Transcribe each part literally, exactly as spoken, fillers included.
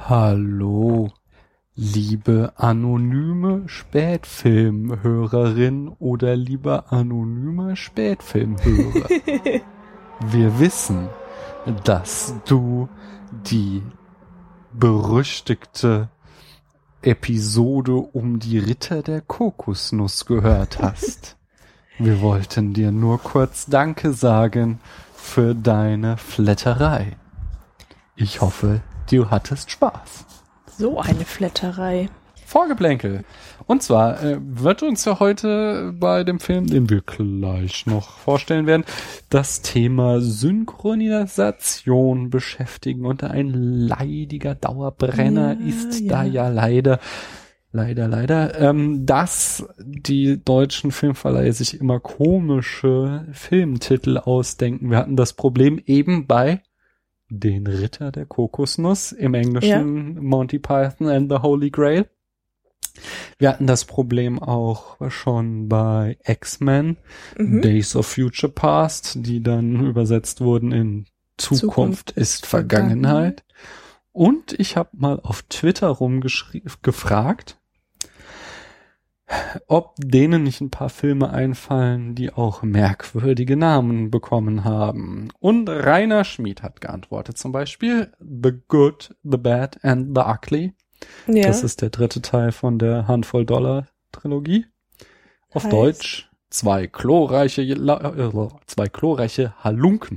Hallo, liebe anonyme Spätfilmhörerin oder lieber anonyme Spätfilmhörer. Wir wissen, dass du die berüchtigte Episode um die Ritter der Kokosnuss gehört hast. Wir wollten dir nur kurz Danke sagen für deine Flatterei. Ich hoffe, du hattest Spaß. So eine Flatterei. Vorgeplänkel. Und zwar äh, wird uns ja heute bei dem Film, den wir gleich noch vorstellen werden, das Thema Synchronisation beschäftigen. Und ein leidiger Dauerbrenner ja, ist ja. da ja leider, leider, leider, ähm, dass die deutschen Filmverleihe sich immer komische Filmtitel ausdenken. Wir hatten das Problem eben bei Den Ritter der Kokosnuss, im Englischen Ja. Monty Python and the Holy Grail. Wir hatten das Problem auch schon bei X-Men, Mhm. Days of Future Past, die dann übersetzt wurden in Zukunft, Zukunft ist Vergangenheit. Und ich habe mal auf Twitter rumgefragt, ob denen nicht ein paar Filme einfallen, die auch merkwürdige Namen bekommen haben. Und Rainer Schmid hat geantwortet, zum Beispiel The Good, The Bad and The Ugly. Ja. Das ist der dritte Teil von der Handvoll Dollar Trilogie. Auf Heißt? Deutsch zwei chlorreiche, äh, zwei chlorreiche Halunken.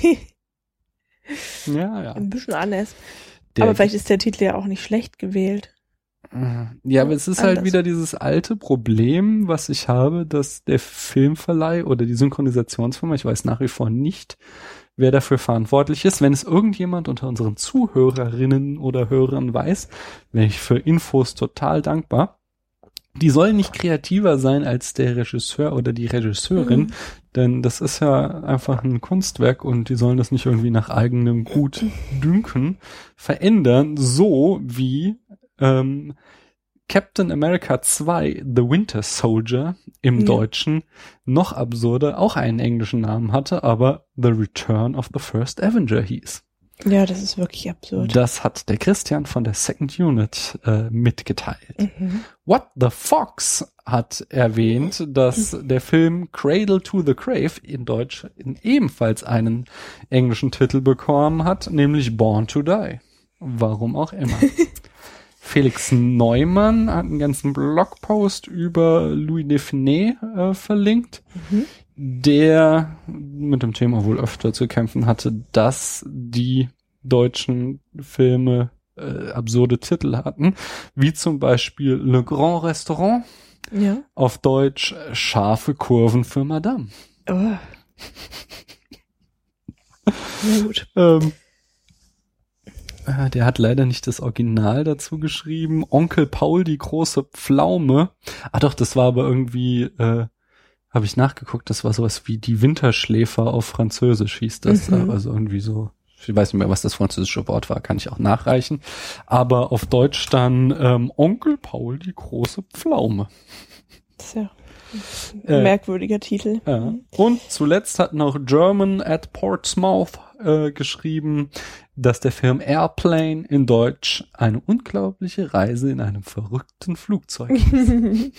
Ja, ja. Ein bisschen anders. Der, Aber vielleicht ist der Titel ja auch nicht schlecht gewählt. ja, aber es ist halt Anders. wieder dieses alte Problem, was ich habe, dass der Filmverleih oder die Synchronisationsfirma, ich weiß nach wie vor nicht, wer dafür verantwortlich ist. Wenn es irgendjemand unter unseren Zuhörerinnen oder Hörern weiß, wäre ich für Infos total dankbar. Die sollen nicht kreativer sein als der Regisseur oder die Regisseurin, Mhm. denn das ist ja einfach ein Kunstwerk und die sollen das nicht irgendwie nach eigenem Gut dünken verändern, so wie ähm, Captain America zwei, The Winter Soldier im Ja. Deutschen noch absurder, auch einen englischen Namen hatte, aber The Return of the First Avenger hieß. Ja, das ist wirklich absurd. Das hat der Christian von der Second Unit äh, mitgeteilt. Mhm. What the Fox hat erwähnt, dass der Film Cradle to the Grave in Deutsch in ebenfalls einen englischen Titel bekommen hat, nämlich Born to Die. Warum auch immer. Felix Neumann hat einen ganzen Blogpost über Louis Define äh, verlinkt, Mhm. der mit dem Thema wohl öfter zu kämpfen hatte, dass die deutschen Filme äh, absurde Titel hatten, wie zum Beispiel Le Grand Restaurant, Ja. auf Deutsch äh, Scharfe Kurven für Madame. Oh. Na gut. Ähm, äh, der hat leider nicht das Original dazu geschrieben. Onkel Paul, die große Pflaume. Ah doch, das war aber irgendwie, äh, habe ich nachgeguckt, das war sowas wie die Winterschläfer auf Französisch hieß das. Mhm. Also irgendwie so, ich weiß nicht mehr, was das französische Wort war, kann ich auch nachreichen. Aber auf Deutsch dann ähm, Onkel Paul, die große Pflaume. Das ist ja ein Äh, merkwürdiger Titel. Ja. Mhm. Und zuletzt hat noch German at Portsmouth äh, geschrieben, dass der Film Airplane in Deutsch eine unglaubliche Reise in einem verrückten Flugzeug ist.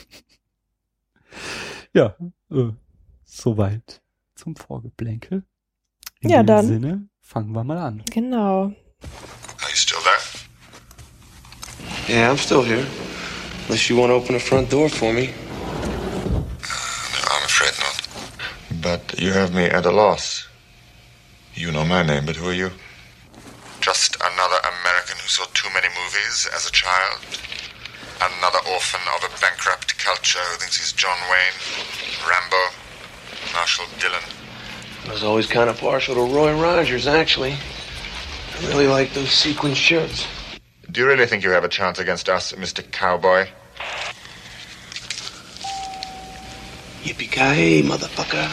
Ja, äh, soweit zum Vorgeplänkel. In Ja, dem dann. Sinne, fangen wir mal an. Genau. Are you still there? Yeah, I'm still here. Unless you want to open the front door for me. I'm afraid not. But you have me at a loss. You know my name, but who are you? Just another American who saw too many movies as a child. Another orphan of a bankrupt culture who thinks he's John Wayne, Rambo, Marshall Dillon. I was always kind of partial to Roy Rogers, actually. I really like those sequin shirts. Do you really think you have a chance against us, Mister Cowboy? Yippee-ki-yay, motherfucker.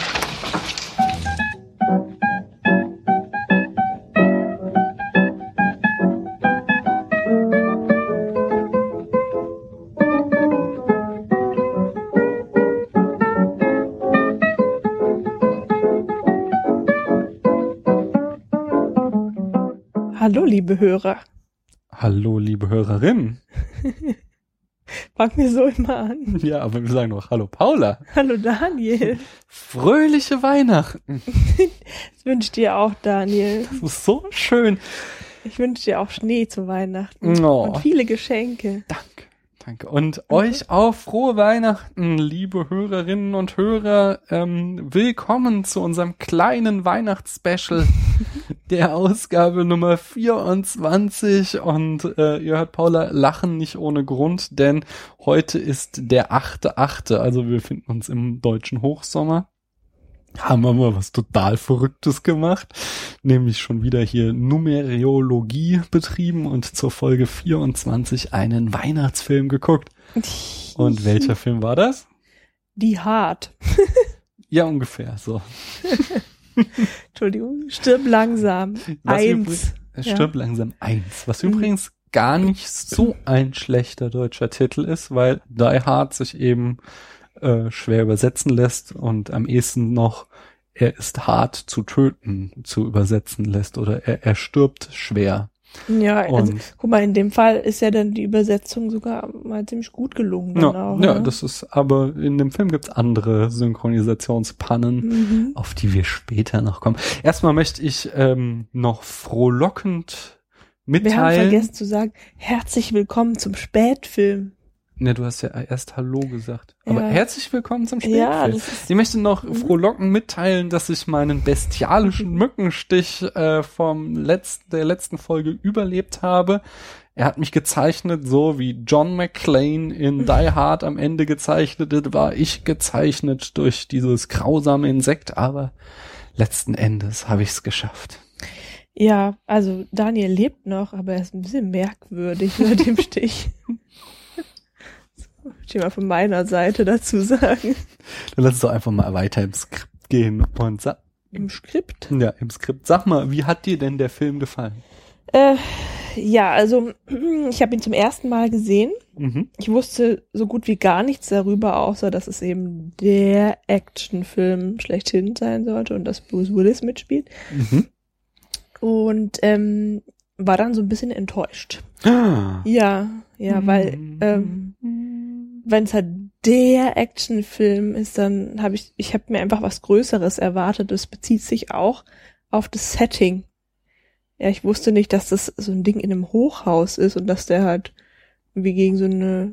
Hallo, liebe Hörer. Hallo, liebe Hörerinnen. Fangen wir so immer an. Ja, aber wir sagen noch Hallo, Paula. Hallo Daniel. Fröhliche Weihnachten. Das wünsche ich dir auch, Daniel. Das ist so schön. Ich wünsche dir auch Schnee zu Weihnachten. Oh. Und viele Geschenke. Danke, danke. Und mhm. euch auch frohe Weihnachten, liebe Hörerinnen und Hörer. Ähm, willkommen zu unserem kleinen Weihnachtsspecial der Ausgabe Nummer vierundzwanzig. Und äh, ihr hört Paula lachen nicht ohne Grund, denn heute ist der achte achte Also wir befinden uns im deutschen Hochsommer. Haben wir mal was total Verrücktes gemacht, nämlich schon wieder hier Numerologie betrieben und zur Folge vierundzwanzig einen Weihnachtsfilm geguckt. Und welcher Film war das? Die Hard. Ja, ungefähr so. Entschuldigung, stirb langsam. Was Eins. Übrig, stirb ja. langsam eins. Was mhm. übrigens gar nicht so ein schlechter deutscher Titel ist, weil Die Hard sich eben Äh, schwer übersetzen lässt und am ehesten noch er ist hart zu töten zu übersetzen lässt oder er, er stirbt schwer. Ja, also und, guck mal, in dem Fall ist ja dann die Übersetzung sogar mal ziemlich gut gelungen. Dann ja, auch, ja ne? Das ist, aber in dem Film gibt's andere Synchronisationspannen, mhm. auf die wir später noch kommen. Erstmal möchte ich ähm, noch frohlockend mitteilen. Wir haben vergessen zu sagen, herzlich willkommen zum Spätfilm. Ne, du hast ja erst Hallo gesagt. Aber ja. herzlich willkommen zum Spätfilm. Ja, ich möchte noch mhm. frohlockend mitteilen, dass ich meinen bestialischen Mückenstich äh, vom letzten, der letzten Folge überlebt habe. Er hat mich gezeichnet, so wie John McClane in Die Hard am Ende gezeichnet hat, war ich gezeichnet durch dieses grausame Insekt, aber letzten Endes habe ich es geschafft. Ja, also Daniel lebt noch, aber er ist ein bisschen merkwürdig mit dem Stich. Ich will mal von meiner Seite dazu sagen. Dann lass uns doch einfach mal weiter im Skript gehen und sag. Im Skript? Ja, im Skript. Sag mal, wie hat dir denn der Film gefallen? Äh, ja, also ich habe ihn zum ersten Mal gesehen. Mhm. Ich wusste so gut wie gar nichts darüber, außer dass es eben der Actionfilm schlechthin sein sollte und dass Bruce Willis mitspielt. Mhm. Und ähm, war dann so ein bisschen enttäuscht. Ah. Ja, ja, weil ähm, wenn es halt der Actionfilm ist, dann habe ich, ich habe mir einfach was Größeres erwartet. Das bezieht sich auch auf das Setting. Ja, ich wusste nicht, dass das so ein Ding in einem Hochhaus ist und dass der halt wie gegen so eine,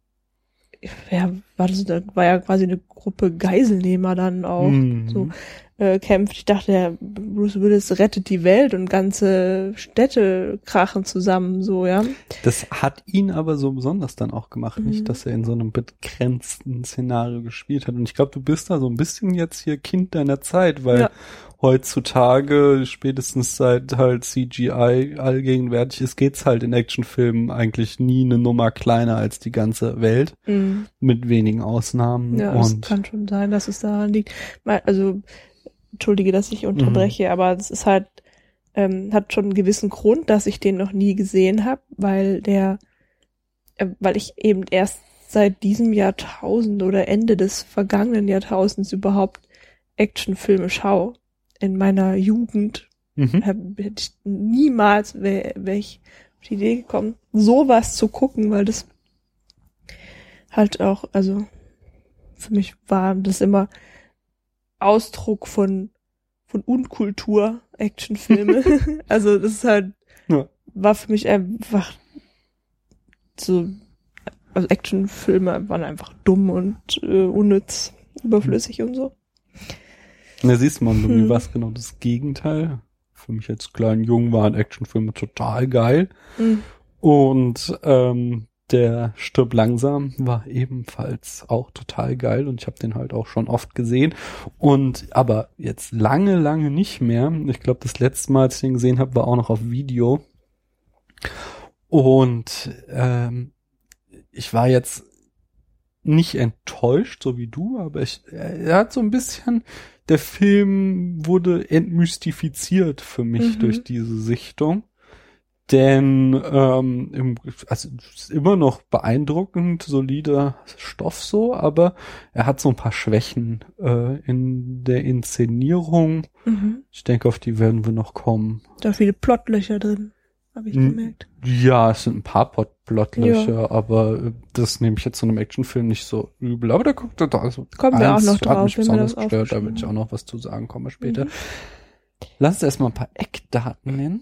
ja, war das, war ja quasi eine Gruppe Geiselnehmer dann auch mhm. so äh, kämpft. Ich dachte, der Bruce Willis rettet die Welt und ganze Städte krachen zusammen, so, ja. Das hat ihn aber so besonders dann auch gemacht, mhm. nicht, dass er in so einem begrenzten Szenario gespielt hat. Und ich glaube, du bist da so ein bisschen jetzt hier Kind deiner Zeit, weil ja. heutzutage, spätestens seit halt C G I allgegenwärtig ist, geht's halt in Actionfilmen eigentlich nie eine Nummer kleiner als die ganze Welt, mhm. mit wenigen Ausnahmen. Ja, und es kann schon sein, dass es daran liegt. Also, entschuldige, dass ich unterbreche, mhm. aber es ist halt, ähm, hat schon einen gewissen Grund, dass ich den noch nie gesehen habe, weil der, äh, weil ich eben erst seit diesem Jahrtausend oder Ende des vergangenen Jahrtausends überhaupt Actionfilme schaue. In meiner Jugend mhm. hätte ich niemals wäre wär ich auf die Idee gekommen, sowas zu gucken, weil das halt auch, also für mich war das immer Ausdruck von von Unkultur, Actionfilme. Also das ist halt, ja. war für mich einfach so, also Actionfilme waren einfach dumm und äh, unnütz, überflüssig mhm. und so. Da siehst man, bei hm. mir war es genau das Gegenteil. Für mich als kleinen Jungen waren Actionfilme total geil. Mhm. Und ähm, der Stirb langsam war ebenfalls auch total geil und ich habe den halt auch schon oft gesehen. Und aber jetzt lange, lange nicht mehr. Ich glaube, das letzte Mal, als ich den gesehen habe, war auch noch auf Video. Und ähm, ich war jetzt nicht enttäuscht, so wie du, aber ich, er hat so ein bisschen, der Film wurde entmystifiziert für mich mhm. durch diese Sichtung. Denn ähm, im, also ist immer noch beeindruckend, solider Stoff so, aber er hat so ein paar Schwächen äh, in der Inszenierung. Mhm. Ich denke, auf die werden wir noch kommen. Da viele Plotlöcher drin. habe ich gemerkt. Ja, es sind ein paar Plotlöcher, Ja. aber das nehme ich jetzt so einem Actionfilm nicht so übel. Aber da guckt er da, also Kommen wir auch noch hat drauf, mich wenn wir besonders das gestört, da aufgeschrieben will ich auch noch was zu sagen, kommen wir später. Mhm. Lass uns erstmal ein paar Eckdaten nennen.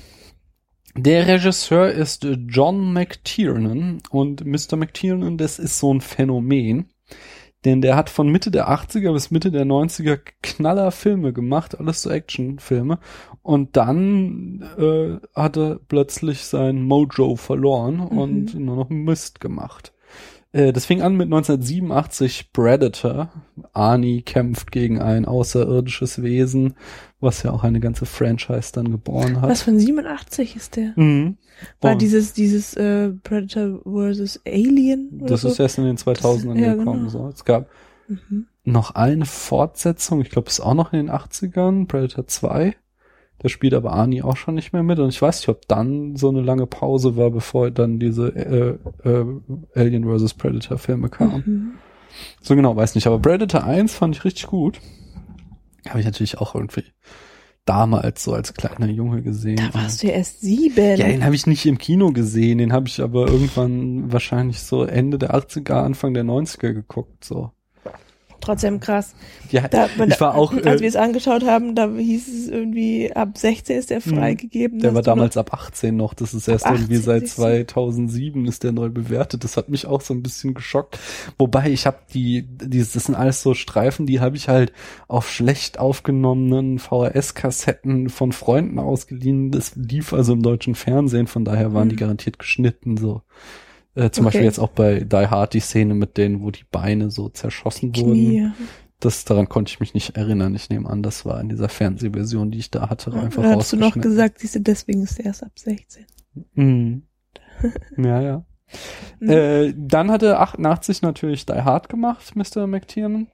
Der Regisseur ist John McTiernan und Mister McTiernan, das ist so ein Phänomen, denn der hat von Mitte der achtziger bis Mitte der neunziger Knallerfilme gemacht, alles so Actionfilme, und dann äh, hat er plötzlich sein Mojo verloren Mhm. und nur noch Mist gemacht. Äh, das fing an mit neunzehnhundertsiebenundachtzig Predator. Arnie kämpft gegen ein außerirdisches Wesen, was ja auch eine ganze Franchise dann geboren hat. Was von siebenundachtzig ist der? Mhm. War Und dieses, dieses äh, Predator versus Alien? Oder das so? ist erst in den zweitausendern Das- ja, gekommen. genau. So. Es gab Mhm. noch eine Fortsetzung, ich glaube, es ist auch noch in den achtzigern, Predator zwei. Da spielt aber Arnie auch schon nicht mehr mit. Und ich weiß nicht, ob dann so eine lange Pause war, bevor dann diese äh, äh, Alien versus Predator Filme kamen. Mhm. So genau, weiß nicht. Aber Predator eins fand ich richtig gut. Habe ich natürlich auch irgendwie damals so als kleiner Junge gesehen. Da warst du ja erst sieben. Ja, den habe ich nicht im Kino gesehen. Den habe ich aber irgendwann wahrscheinlich so Ende der achtziger, Anfang der neunziger geguckt. So. Trotzdem krass. Ja, Da, man, ich war auch... als Äh, wir es angeschaut haben, da hieß es irgendwie, ab sechzehn ist der freigegeben. der dass war du noch- damals ab achtzehn noch. Das ist erst Ab irgendwie achtzehn, seit siehst du. zweitausendsieben ist der neu bewertet. Das hat mich auch so ein bisschen geschockt. Wobei ich habe die, die, das sind alles so Streifen, die habe ich halt auf schlecht aufgenommenen V H S-Kassetten von Freunden ausgeliehen. Das lief also im deutschen Fernsehen, von daher waren Mhm. die garantiert geschnitten so. Äh, zum Okay. Beispiel jetzt auch bei Die Hard die Szene mit denen, wo die Beine so zerschossen wurden. Knie. Das, daran konnte ich mich nicht erinnern. Ich nehme an, das war in dieser Fernsehversion, die ich da hatte, einfach Da hast du noch rausgeschnitten. gesagt, siehst du, deswegen ist der erst ab sechzehn. Mhm. Ja, ja. Mhm. Äh, dann hat er achtundachtzig natürlich Die Hard gemacht, Mister McTiernan.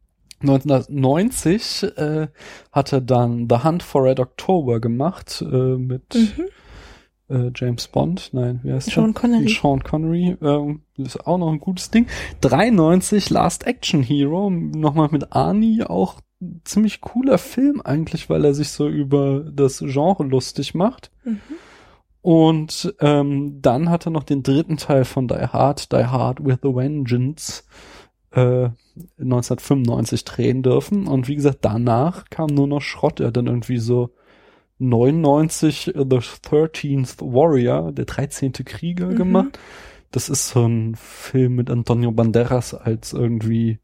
neunzehnhundertneunzig äh, hat er dann The Hunt for Red October gemacht äh, mit Mhm. äh, James Bond. Nein, wie heißt Sean der? Connery. Sean Connery. Ähm, das ist auch noch ein gutes Ding. dreiundneunzig Last Action Hero. Nochmal mit Arnie, auch ein ziemlich cooler Film eigentlich, weil er sich so über das Genre lustig macht. Mhm. Und ähm, dann hat er noch den dritten Teil von Die Hard, Die Hard with a Vengeance, äh, neunzehnhundertfünfundneunzig drehen dürfen. Und wie gesagt, danach kam nur noch Schrott. Er hat dann irgendwie so neunundneunzig The thirteenth Warrior, der dreizehnte Krieger, Mhm. gemacht. Das ist so ein Film mit Antonio Banderas als irgendwie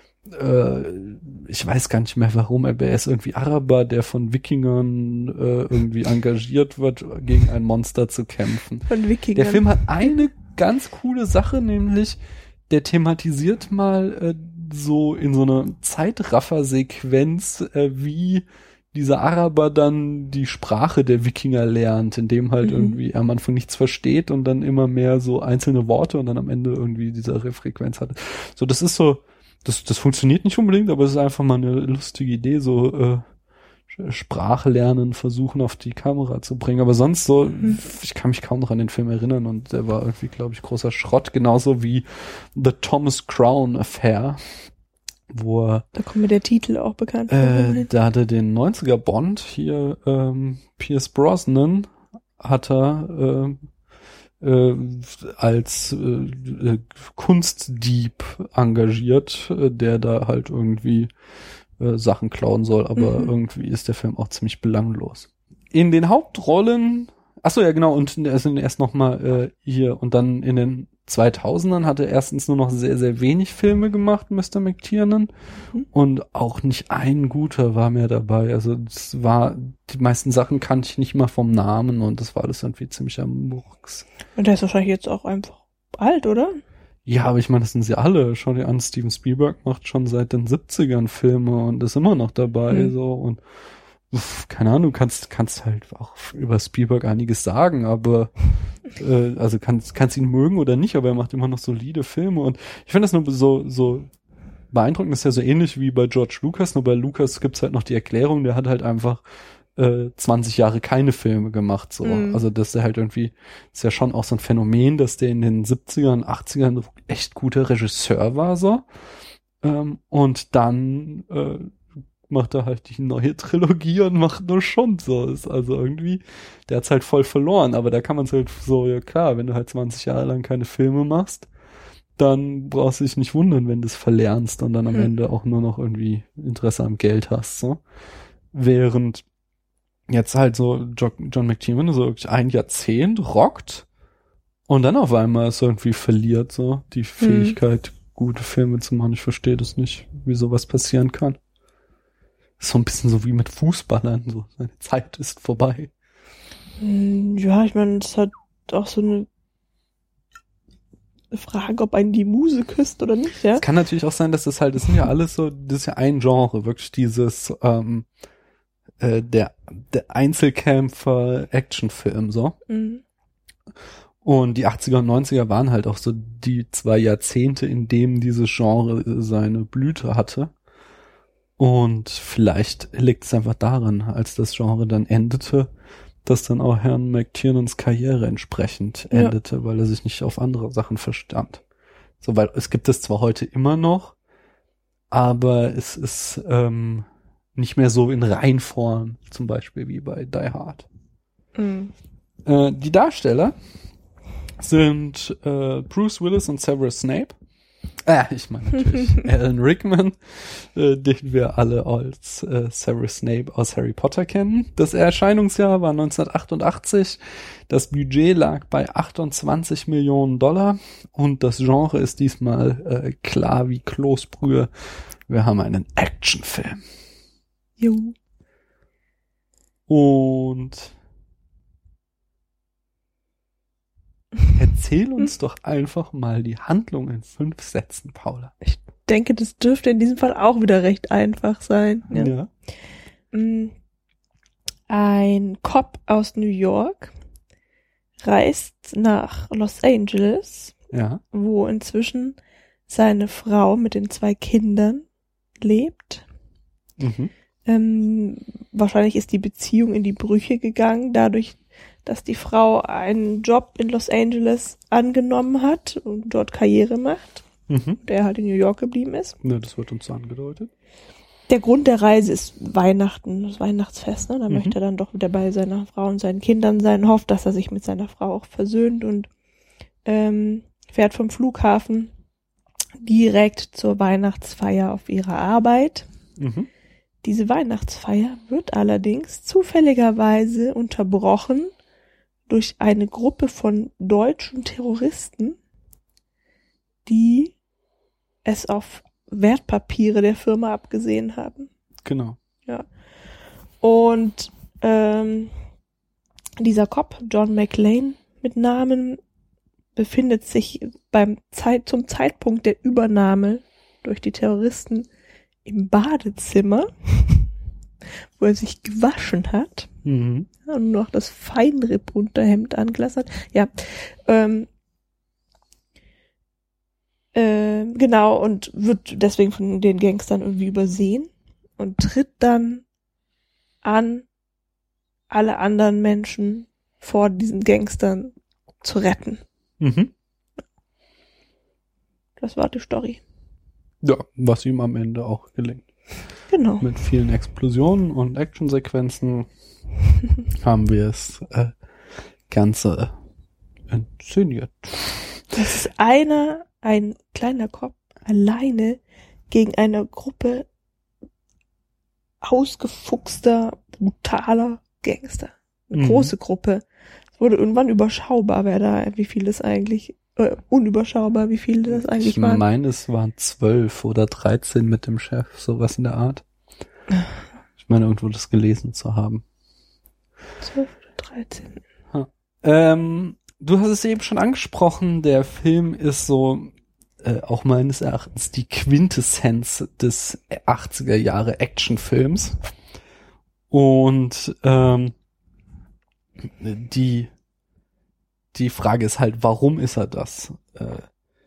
äh, ich weiß gar nicht mehr warum, aber er ist irgendwie Araber, der von Wikingern äh, irgendwie engagiert wird, gegen ein Monster zu kämpfen. Von Wikingern. Der Film hat eine ganz coole Sache, nämlich der thematisiert mal äh, so in so einer Zeitraffer-Sequenz, äh, wie dieser Araber dann die Sprache der Wikinger lernt, indem halt Mhm. irgendwie er am Anfang nichts versteht und dann immer mehr so einzelne Worte und dann am Ende irgendwie diese Refrequenz hat. So, das ist so, das, das funktioniert nicht unbedingt, aber es ist einfach mal eine lustige Idee, so äh, Sprache lernen, versuchen auf die Kamera zu bringen. Aber sonst so, Mhm. ich kann mich kaum noch an den Film erinnern und der war irgendwie, glaube ich, großer Schrott, genauso wie The Thomas Crown Affair, wo er Da kommt mir der Titel auch bekannt vor. äh, da hat er den neunziger Bond hier, ähm, Pierce Brosnan, hat er äh, äh, als äh, Kunstdieb engagiert, äh, der da halt irgendwie äh, Sachen klauen soll, aber Mhm. irgendwie ist der Film auch ziemlich belanglos. In den Hauptrollen, ach so, ja genau, und er sind erst noch mal äh, hier und dann in den zweitausendern hat er erstens nur noch sehr, sehr wenig Filme gemacht, Mister McTiernan, Mhm. und auch nicht ein guter war mehr dabei. Also es war, die meisten Sachen kannte ich nicht mal vom Namen und das war alles irgendwie ziemlicher Murks. Und der ist wahrscheinlich jetzt auch einfach alt, oder? Ja, aber ich meine, das sind sie alle. Schau dir an, Steven Spielberg macht schon seit den siebzigern Filme und ist immer noch dabei, Mhm. so, und uff, keine Ahnung, kannst, kannst halt auch über Spielberg einiges sagen, aber äh, also kannst, kannst ihn mögen oder nicht, aber er macht immer noch solide Filme und ich finde das nur so, so beeindruckend, das ist ja so ähnlich wie bei George Lucas, nur bei Lucas gibt's halt noch die Erklärung, der hat halt einfach äh, zwanzig Jahre keine Filme gemacht, so. Mhm. Also das ist ja halt irgendwie, ist ja schon auch so ein Phänomen, dass der in den siebzigern, achtzigern echt guter Regisseur war, so. Ähm, und dann äh, macht er halt die neue Trilogie und macht nur schon so. Ist also irgendwie, der hat's halt voll verloren, aber da kann man es halt so, ja klar, wenn du halt zwanzig Jahre lang keine Filme machst, dann brauchst du dich nicht wundern, wenn du es verlernst und dann am hm. Ende auch nur noch irgendwie Interesse am Geld hast, so. Während jetzt halt so John McTiernan so wirklich ein Jahrzehnt rockt und dann auf einmal es irgendwie verliert, so die Fähigkeit, hm. gute Filme zu machen. Ich verstehe das nicht, wie sowas passieren kann. So ein bisschen so wie mit Fußballern, so seine Zeit ist vorbei. Ja, ich meine, es hat auch so eine Frage, ob einen die Muse küsst oder nicht, ja? Es kann natürlich auch sein, dass das halt, das sind ja alles so, das ist ja ein Genre, wirklich dieses, ähm, äh, der, der Einzelkämpfer-Actionfilm, so. Mhm. Und die achtziger und neunziger waren halt auch so die zwei Jahrzehnte, in denen dieses Genre seine Blüte hatte. Und vielleicht liegt es einfach daran, als das Genre dann endete, dass dann auch Herrn McTiernans Karriere entsprechend ja. endete, weil er sich nicht auf andere Sachen verstand. So, weil es gibt es zwar heute immer noch, aber es ist ähm, nicht mehr so in Reinform, zum Beispiel wie bei Die Hard. Mhm. Äh, die Darsteller sind äh, Bruce Willis und Severus Snape. Ah, ich meine natürlich Alan Rickman, äh, den wir alle als äh, Severus Snape aus Harry Potter kennen. Das Erscheinungsjahr war neunzehnhundertachtundachtzig. Das Budget lag bei achtundzwanzig Millionen Dollar und das Genre ist diesmal äh, klar wie Kloßbrühe. Wir haben einen Actionfilm. Jo. Und erzähl uns doch einfach mal die Handlung in fünf Sätzen, Paula. Ich denke, das dürfte in diesem Fall auch wieder recht einfach sein. Ja. ja. Ein Cop aus New York reist nach Los Angeles, ja. wo inzwischen seine Frau mit den zwei Kindern lebt. Mhm. Ähm, wahrscheinlich ist die Beziehung in die Brüche gegangen, dadurch, dass die Frau einen Job in Los Angeles angenommen hat und dort Karriere macht, mhm. der halt in New York geblieben ist. Ja, das wird uns so angedeutet. Der Grund der Reise ist Weihnachten, das Weihnachtsfest, ne? Da mhm. möchte er dann doch wieder bei seiner Frau und seinen Kindern sein, hofft, dass er sich mit seiner Frau auch versöhnt und ähm, fährt vom Flughafen direkt zur Weihnachtsfeier auf ihrer Arbeit. Mhm. Diese Weihnachtsfeier wird allerdings zufälligerweise unterbrochen durch eine Gruppe von deutschen Terroristen, die es auf Wertpapiere der Firma abgesehen haben. Genau. Ja. Und ähm, dieser Cop, John McClane mit Namen, befindet sich beim Zeit, zum Zeitpunkt der Übernahme durch die Terroristen im Badezimmer, wo er sich gewaschen hat mhm. und noch das Feinripp-Unterhemd angelassen hat. Ja, ähm, äh, genau, und wird deswegen von den Gangstern irgendwie übersehen und tritt dann an, alle anderen Menschen vor diesen Gangstern zu retten. Mhm. Das war die Story. Ja, was ihm am Ende auch gelingt. Genau. Mit vielen Explosionen und Actionsequenzen haben wir es äh, Ganze inszeniert. Das ist einer, ein kleiner Cop, alleine gegen eine Gruppe ausgefuchster, brutaler Gangster. Eine mhm. große Gruppe. Es wurde irgendwann überschaubar, wer da, wie viel es eigentlich äh, unüberschaubar, wie viele das eigentlich ich waren. Ich meine, es waren zwölf oder dreizehn mit dem Chef, sowas in der Art. Ich meine, irgendwo das gelesen zu haben. zwölf oder dreizehn. Ha. Ähm, du hast es eben schon angesprochen, der Film ist so äh, auch meines Erachtens die Quintessenz des achtziger Jahre Actionfilms. Und ähm, die Die Frage ist halt, warum ist er das? Äh,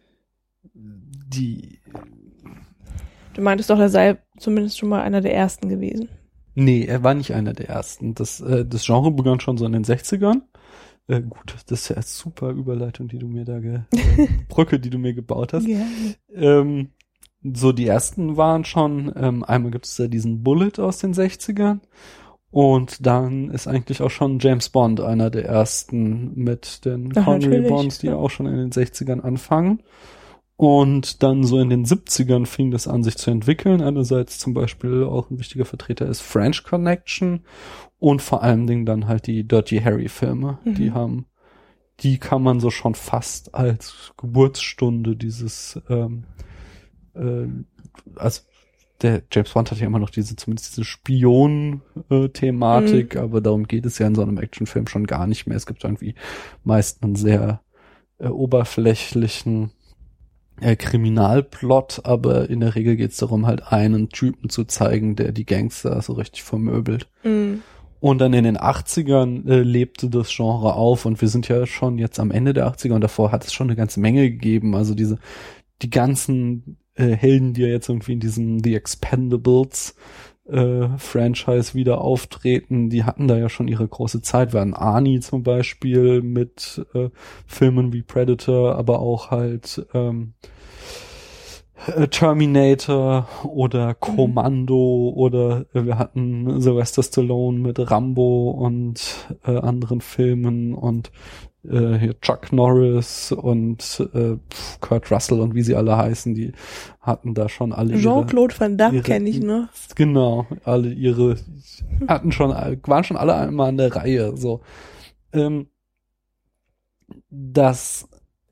die. Du meintest doch, er sei zumindest schon mal einer der ersten gewesen. Nee, er war nicht einer der ersten. Das, äh, das Genre begann schon so in den sechzigern. Äh, gut, das ist ja eine super Überleitung, die du mir da ge äh, Brücke, die du mir gebaut hast. Ja. Ähm, so die ersten waren schon, ähm, einmal gibt es ja diesen Bullet aus den sechzigern und dann ist eigentlich auch schon James Bond einer der ersten mit den Ach, Connery Bonds, die ja. auch schon in den sechzigern anfangen. Und dann so in den siebzigern fing das an, sich zu entwickeln. Einerseits zum Beispiel auch ein wichtiger Vertreter ist French Connection und vor allen Dingen dann halt die Dirty Harry Filme. Mhm. Die haben, die kann man so schon fast als Geburtsstunde dieses, ähm, äh, also der James Bond hat ja immer noch diese, zumindest diese Spion-Thematik, mhm. aber darum geht es ja in so einem Actionfilm schon gar nicht mehr. Es gibt irgendwie meist einen sehr äh, oberflächlichen äh, Kriminalplot, aber in der Regel geht es darum, halt einen Typen zu zeigen, der die Gangster so richtig vermöbelt. Mhm. Und dann in den achtzigern äh, lebte das Genre auf und wir sind ja schon jetzt am Ende der achtziger und davor hat es schon eine ganze Menge gegeben. Also diese, die ganzen äh, Helden, die ja jetzt irgendwie in diesem The Expendables äh, Franchise wieder auftreten, die hatten da ja schon ihre große Zeit. Wir hatten Arnie zum Beispiel mit äh, Filmen wie Predator, aber auch halt ähm, Terminator oder Kommando mhm. oder äh, wir hatten Sylvester Stallone mit Rambo und äh, anderen Filmen und äh, hier Chuck Norris und äh, Kurt Russell und wie sie alle heißen, die hatten da schon alle Jean-Claude Van Damme kenne ich noch. Genau, alle ihre hatten schon, waren schon alle einmal an der Reihe. So, ähm, das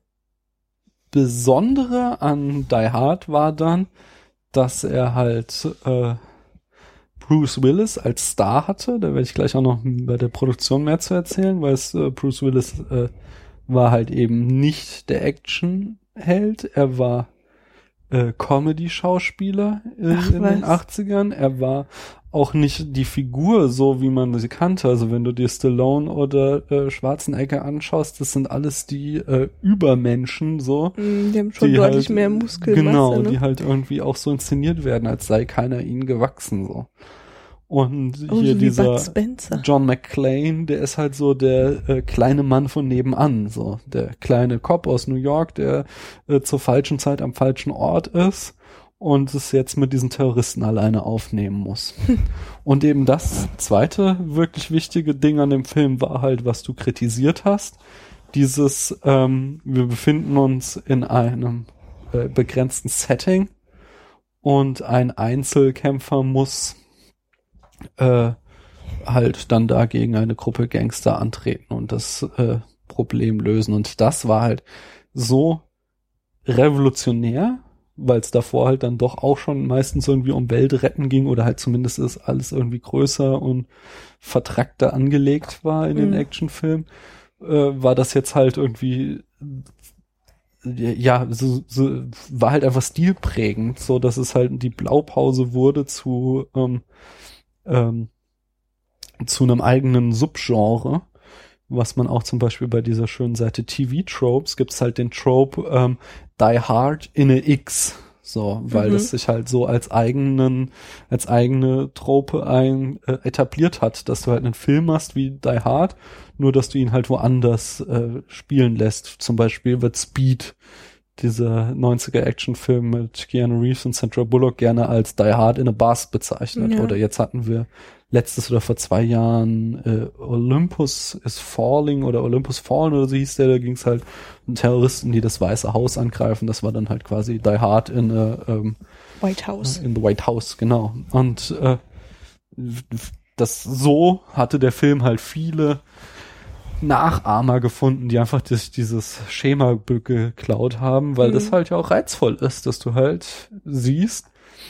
Besondere an Die Hard war dann, dass er halt äh, Bruce Willis als Star hatte. Da werde ich gleich auch noch bei der Produktion mehr zu erzählen, weil es äh, Bruce Willis äh, war halt eben nicht der Actionheld. Er war äh, Comedy-Schauspieler in, in den achtzigern. Er war auch nicht die Figur so, wie man sie kannte. Also wenn du dir Stallone oder äh, Schwarzenegger anschaust, das sind alles die äh, Übermenschen so. Die haben schon die deutlich halt, mehr Muskelmasse. Genau, ne? die halt irgendwie auch so inszeniert werden, als sei keiner ihnen gewachsen so. Und oh, hier so dieser John McClane, der ist halt so der äh, kleine Mann von nebenan, so der kleine Cop aus New York, der äh, zur falschen Zeit am falschen Ort ist und es jetzt mit diesen Terroristen alleine aufnehmen muss. Und eben das zweite wirklich wichtige Ding an dem Film war halt, was du kritisiert hast, dieses, ähm, wir befinden uns in einem äh, begrenzten Setting und ein Einzelkämpfer muss äh, halt dann da gegen eine Gruppe Gangster antreten und das äh, Problem lösen. Und das war halt so revolutionär, weil es davor halt dann doch auch schon meistens irgendwie um Weltretten ging oder halt zumindest ist alles irgendwie größer und vertrackter angelegt war in mhm. den Actionfilmen, äh, war das jetzt halt irgendwie ja, so, so war halt einfach stilprägend, so dass es halt die Blaupause wurde zu ähm, ähm, zu einem eigenen Subgenre, was man auch zum Beispiel bei dieser schönen Seite T V Tropes gibt's halt den Trope ähm, Die Hard in a X, so, weil mhm. das sich halt so als eigenen, als eigene Trope ein, äh, etabliert hat, dass du halt einen Film hast wie Die Hard, nur dass du ihn halt woanders äh, spielen lässt. Zum Beispiel wird Speed, dieser neunziger Actionfilm mit Keanu Reeves und Sandra Bullock, gerne als Die Hard in a Bus bezeichnet. Ja. Oder jetzt hatten wir letztes oder vor zwei Jahren äh, Olympus is Falling oder Olympus Fallen oder so hieß der, da ging es halt um Terroristen, die das Weiße Haus angreifen. Das war dann halt quasi Die Hard in a, ähm, White House. In the White House, genau. Und äh, das so hatte der Film halt viele Nachahmer gefunden, die einfach das, dieses Schema geklaut haben, weil mhm. das halt ja auch reizvoll ist, dass du halt siehst,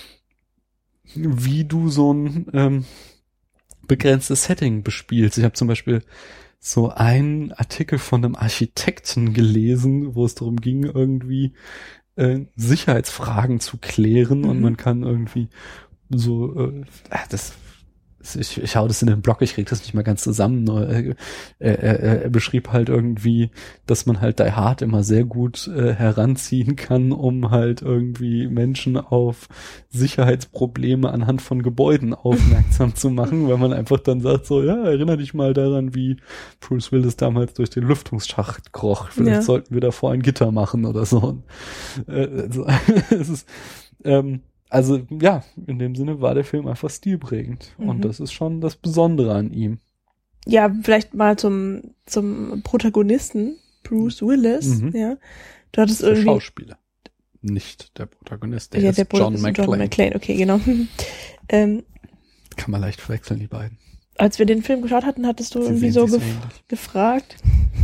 wie du so ein ähm, begrenztes Setting bespielst. Ich habe zum Beispiel so einen Artikel von einem Architekten gelesen, wo es darum ging, irgendwie äh, Sicherheitsfragen zu klären mhm. und man kann irgendwie so, äh, das Ich, ich hau das in den Blog, ich krieg das nicht mal ganz zusammen. Nur, äh, er, er, er beschrieb halt irgendwie, dass man halt Die Hard immer sehr gut äh, heranziehen kann, um halt irgendwie Menschen auf Sicherheitsprobleme anhand von Gebäuden aufmerksam zu machen, weil man einfach dann sagt so, ja, erinnere dich mal daran, wie Bruce Willis damals durch den Lüftungsschacht kroch. Vielleicht ja. sollten wir davor ein Gitter machen oder so. Und, äh, also, es ist Ähm, also ja, in dem Sinne war der Film einfach stilprägend. Mhm. Und das ist schon das Besondere an ihm. Ja, vielleicht mal zum, zum Protagonisten, Bruce Willis, Mhm. ja. Du hattest Der irgendwie. Schauspieler. Nicht der Protagonist, der ja, ist der John Protagonist McClane. John McClane, okay, genau. ähm, Kann man leicht verwechseln, die beiden. als wir den Film geschaut hatten, hattest du Sie irgendwie sehen so sich gef- ähnlich. gefragt,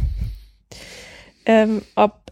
ähm, ob,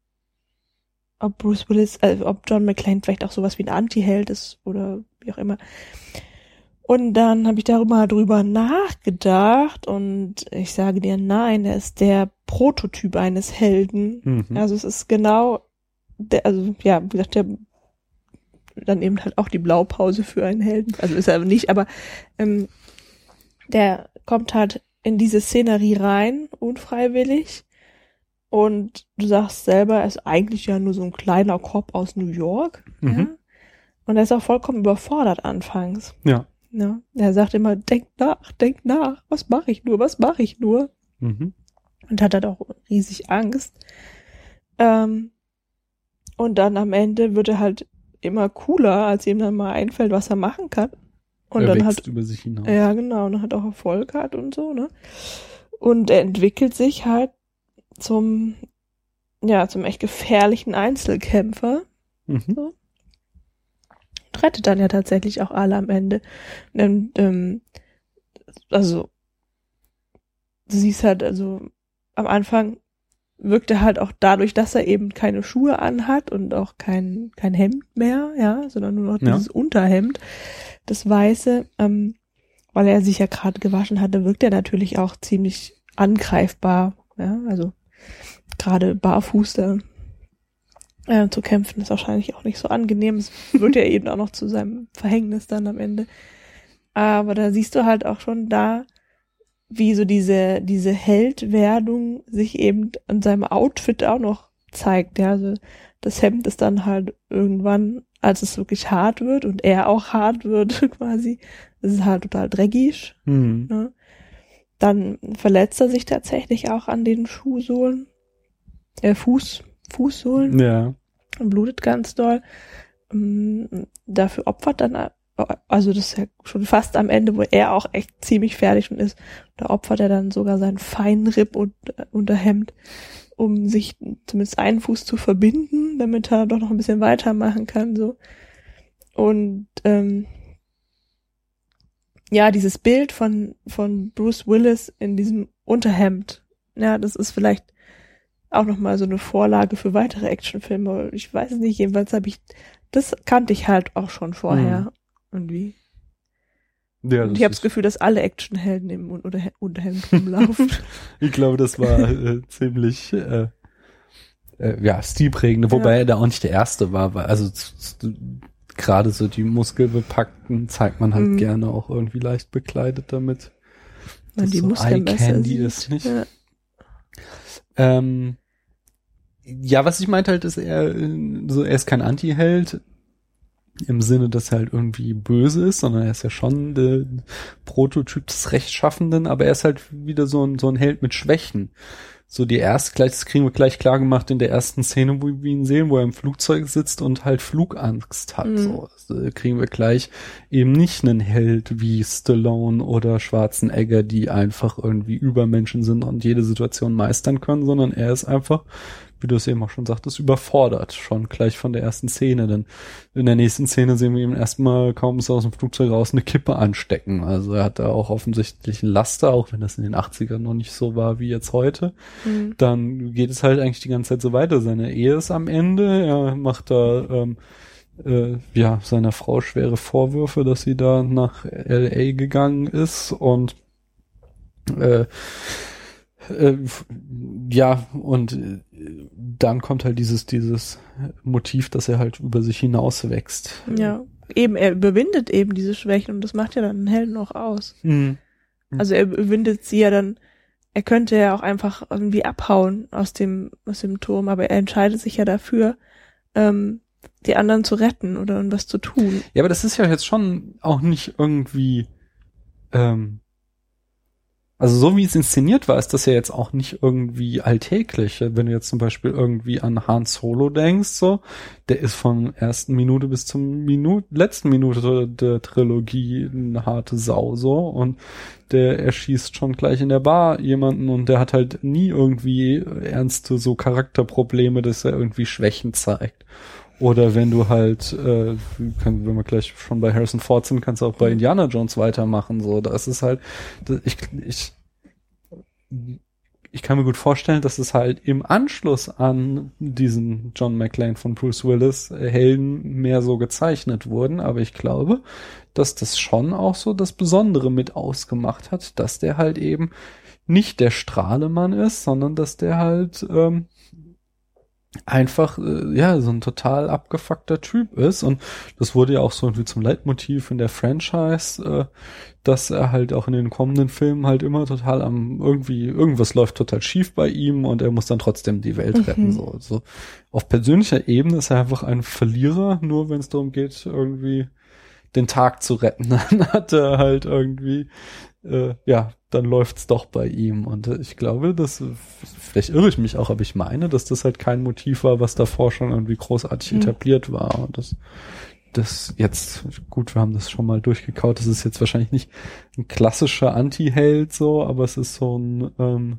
ob Bruce Willis, also ob John McClane vielleicht auch sowas wie ein Anti-Held ist oder wie auch immer. Und dann habe ich darüber drüber nachgedacht und ich sage dir, nein, er ist der Prototyp eines Helden. Mhm. Also es ist genau, der, also ja, wie gesagt, der dann eben halt auch die Blaupause für einen Helden. Also ist er aber nicht, aber ähm, der kommt halt in diese Szenerie rein, unfreiwillig. Und du sagst selber, er ist eigentlich ja nur so ein kleiner Cop aus New York. Mhm. Ja? Und er ist auch vollkommen überfordert anfangs. Ja. Ja? Er sagt immer, denk nach, denk nach, was mache ich nur, was mache ich nur? Mhm. Und hat halt auch riesig Angst. Ähm, und dann am Ende wird er halt immer cooler, als ihm dann mal einfällt, was er machen kann. Und er dann wächst hat, über sich hinaus. ja genau, und hat auch Erfolg hat und so, ne? Und er entwickelt sich halt zum, ja, zum echt gefährlichen Einzelkämpfer. Mhm. Und rettet dann ja tatsächlich auch alle am Ende. Und, ähm, also, du siehst halt, also, am Anfang wirkt er halt auch dadurch, dass er eben keine Schuhe anhat und auch kein, kein Hemd mehr, ja, sondern nur noch Ja. dieses Unterhemd, das Weiße, ähm, weil er sich ja gerade gewaschen hatte, wirkt er natürlich auch ziemlich angreifbar, ja, also gerade barfuß da äh, zu kämpfen ist wahrscheinlich auch nicht so angenehm, es wird ja eben auch noch zu seinem Verhängnis dann am Ende, aber da siehst du halt auch schon da, wie so diese, diese Heldwerdung sich eben an seinem Outfit auch noch zeigt, ja, also das Hemd ist dann halt irgendwann, als es wirklich hart wird und er auch hart wird quasi, es ist halt total dreckig, Mhm. ne? Dann verletzt er sich tatsächlich auch an den Schuhsohlen, äh, Fuß, Fußsohlen Ja. und blutet ganz doll. Ähm, Dafür opfert dann, also das ist ja schon fast am Ende, wo er auch echt ziemlich fertig schon ist, da opfert er dann sogar seinen Feinripp und äh, Unterhemd, um sich zumindest einen Fuß zu verbinden, damit er doch noch ein bisschen weitermachen kann, so. Und ähm, ja, dieses Bild von von Bruce Willis in diesem Unterhemd, ja, das ist vielleicht auch nochmal so eine Vorlage für weitere Actionfilme. Ich weiß es nicht, jedenfalls habe ich, das kannte ich halt auch schon vorher Mhm. irgendwie. Ja, Und das ich habe das ist- Gefühl, dass alle Actionhelden im Unter- Unterhemd rumlaufen. Ich glaube, das war äh, ziemlich äh, äh, ja, stilprägend, wobei Ja. er da auch nicht der Erste war, weil also z- z- gerade so die Muskelbepackten zeigt man halt Mhm. gerne auch irgendwie leicht bekleidet damit. Weil Das die so Muskeln besser Eye-Candy sieht. ist, nicht? Ja. Ähm, ja, was ich meinte halt, ist er äh, so, er ist kein Anti-Held im Sinne, dass er halt irgendwie böse ist, sondern er ist ja schon der Prototyp des Rechtschaffenden, aber er ist halt wieder so ein, so ein Held mit Schwächen. So die erste, gleich, das kriegen wir gleich klar gemacht in der ersten Szene, wo wir ihn sehen, wo er im Flugzeug sitzt und halt Flugangst hat. Mhm. So, das, äh, kriegen wir gleich eben nicht einen Held wie Stallone oder Schwarzenegger, die einfach irgendwie Übermenschen sind und jede Situation meistern können, sondern er ist einfach, wie du es eben auch schon sagtest, überfordert, schon gleich von der ersten Szene. Denn in der nächsten Szene sehen wir ihm erstmal, kaum ist er aus dem Flugzeug raus, eine Kippe anstecken. Also er hat da auch offensichtlich einen Laster, auch wenn das in den achtzigern noch nicht so war wie jetzt heute. Mhm. Dann geht es halt eigentlich die ganze Zeit so weiter. Seine Ehe ist am Ende, er macht da ähm, äh, ja seiner Frau schwere Vorwürfe, dass sie da nach L A gegangen ist und äh, äh, ja, und äh, dann kommt halt dieses, dieses Motiv, dass er halt über sich hinaus wächst. Ja, eben, er überwindet eben diese Schwächen und das macht ja dann einen Helden auch aus. Mhm. Also er überwindet sie ja dann, er könnte ja auch einfach irgendwie abhauen aus dem, aus dem Turm, aber er entscheidet sich ja dafür, ähm, die anderen zu retten oder was zu tun. Ja, aber das ist ja jetzt schon auch nicht irgendwie, ähm, Also so wie es inszeniert war, ist das ja jetzt auch nicht irgendwie alltäglich. Wenn du jetzt zum Beispiel irgendwie an Han Solo denkst, so, der ist von ersten Minute bis zum Minute, letzten Minute der Trilogie eine harte Sau, so, und der erschießt schon gleich in der Bar jemanden und der hat halt nie irgendwie ernste so Charakterprobleme, dass er irgendwie Schwächen zeigt. Oder wenn du halt, äh, kann, wenn wir gleich schon bei Harrison Ford sind, kannst du auch bei Indiana Jones weitermachen. So, das ist halt, ich, ich, ich kann mir gut vorstellen, dass es halt im Anschluss an diesen John McClane von Bruce Willis äh, Helden mehr so gezeichnet wurden. Aber ich glaube, dass das schon auch so das Besondere mit ausgemacht hat, dass der halt eben nicht der Strahlemann ist, sondern dass der halt ähm, einfach, äh, ja, so ein total abgefuckter Typ ist. Und das wurde ja auch so irgendwie zum Leitmotiv in der Franchise, äh, dass er halt auch in den kommenden Filmen halt immer total am, irgendwie, irgendwas läuft total schief bei ihm und er muss dann trotzdem die Welt Mhm. retten. So, so auf persönlicher Ebene ist er einfach ein Verlierer, nur wenn es darum geht, irgendwie den Tag zu retten. Dann hat er halt irgendwie, äh, ja, dann läuft's doch bei ihm. Und äh, ich glaube, dass, vielleicht irre ich mich auch, aber ich meine, dass das halt kein Motiv war, was davor schon irgendwie großartig Mhm. etabliert war. Und das, das jetzt, gut, wir haben das schon mal durchgekaut, das ist jetzt wahrscheinlich nicht ein klassischer Anti-Held so, aber es ist so ein, ähm,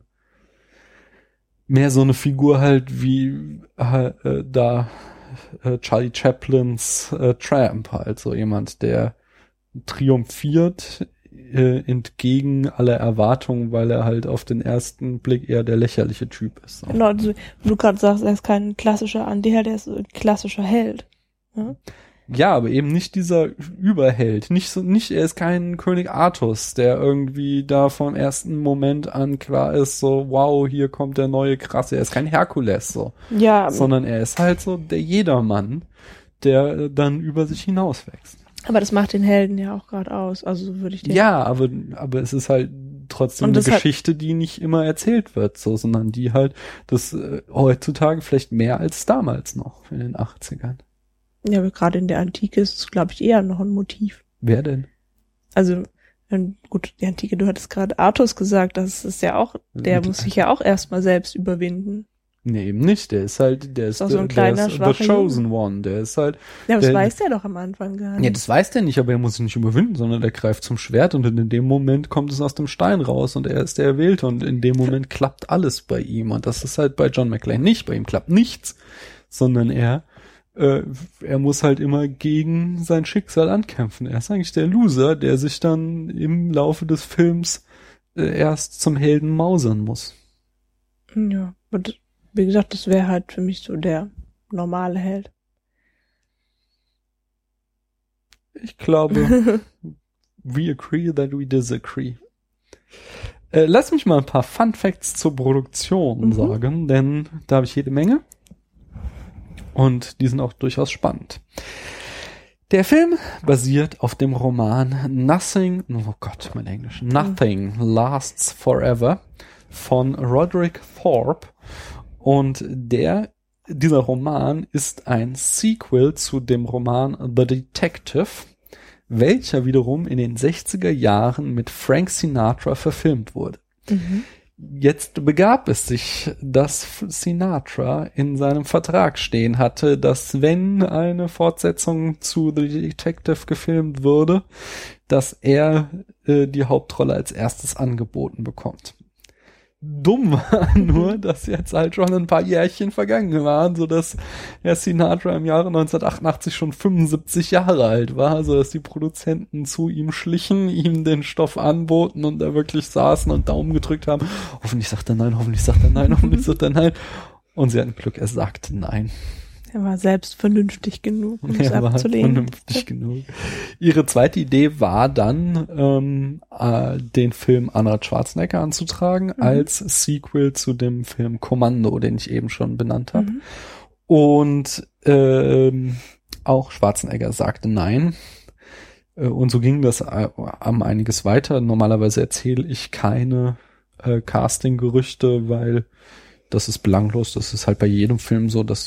mehr so eine Figur halt wie äh, äh, da äh, Charlie Chaplins äh, Tramp, halt so jemand, der triumphiert äh, entgegen aller Erwartungen, weil er halt auf den ersten Blick eher der lächerliche Typ ist. So. Genau, also, wenn du gerade sagst, er ist kein klassischer Anti-Held, er ist ein klassischer Held. Ja? Ja, aber eben nicht dieser Überheld. Nicht so, nicht, er ist kein König Artus, der irgendwie da vom ersten Moment an klar ist, so, wow, hier kommt der neue Krasse. Er ist kein Herkules, so. Ja, Sondern er ist halt so der Jedermann, der dann über sich hinauswächst. aber das macht den Helden ja auch gerade aus. Also so würde ich den. Ja, aber, aber es ist halt trotzdem Und eine das hat- Geschichte, die nicht immer erzählt wird, so, sondern die halt, das äh, heutzutage vielleicht mehr als damals noch in den achtzigern. Ja, aber gerade in der Antike ist es, glaube ich, eher noch ein Motiv. Wer denn? Also, ähm, gut, die Antike, du hattest gerade Artus gesagt, das ist ja auch, der Mit- muss sich ja auch erstmal selbst überwinden. Nee, eben nicht. Der ist halt, der ist, doch so ein der kleiner, ist the schwacher chosen one. Der ist halt, Ja, aber das Der- weiß der doch am Anfang gar nicht. ja, das weiß der nicht, aber er muss sich nicht überwinden, sondern er greift zum Schwert und in dem Moment kommt es aus dem Stein raus und er ist der Erwählte und in dem Moment klappt alles bei ihm und das ist halt bei John McClane nicht. Bei ihm klappt nichts, sondern er, äh, er muss halt immer gegen sein Schicksal ankämpfen. Er ist eigentlich der Loser, der sich dann im Laufe des Films äh, erst zum Helden mausern muss. Ja, und wie gesagt, das wäre halt für mich so der normale Held. Ich glaube, we agree that we disagree. Äh, lass mich mal ein paar Fun Facts zur Produktion Mhm. sagen, denn da habe ich jede Menge. Und die sind auch durchaus spannend. Der Film basiert auf dem Roman Nothing, oh Gott, mein Englisch, Nothing Lasts Forever von Roderick Thorpe. Und der, dieser Roman ist ein Sequel zu dem Roman The Detective, welcher wiederum in den sechziger Jahren mit Frank Sinatra verfilmt wurde. Mhm. Jetzt begab es sich, dass Sinatra in seinem Vertrag stehen hatte, dass wenn eine Fortsetzung zu The Detective gefilmt würde, dass er äh, die Hauptrolle als erstes angeboten bekommt. Dumm war nur, dass jetzt halt schon ein paar Jährchen vergangen waren, so dass Herr Sinatra im Jahre neunzehnhundertachtundachtzig schon fünfundsiebzig Jahre alt war, so dass die Produzenten zu ihm schlichen, ihm den Stoff anboten und da wirklich saßen und Daumen gedrückt haben. Hoffentlich sagt er nein, hoffentlich sagt er nein, hoffentlich sagt er nein. Und sie hatten Glück, er sagte nein. Er war selbst vernünftig genug, um es Er war abzulehnen. vernünftig genug. Ihre zweite Idee war dann, ähm, äh, den Film Arnold Schwarzenegger anzutragen, Mhm. als Sequel zu dem Film Kommando, den ich eben schon benannt habe. Mhm. Und ähm, auch Schwarzenegger sagte nein. Äh, und so ging das äh, um einiges weiter. Normalerweise erzähle ich keine äh, Casting-Gerüchte, weil das ist belanglos. Das ist halt bei jedem Film so, dass so ein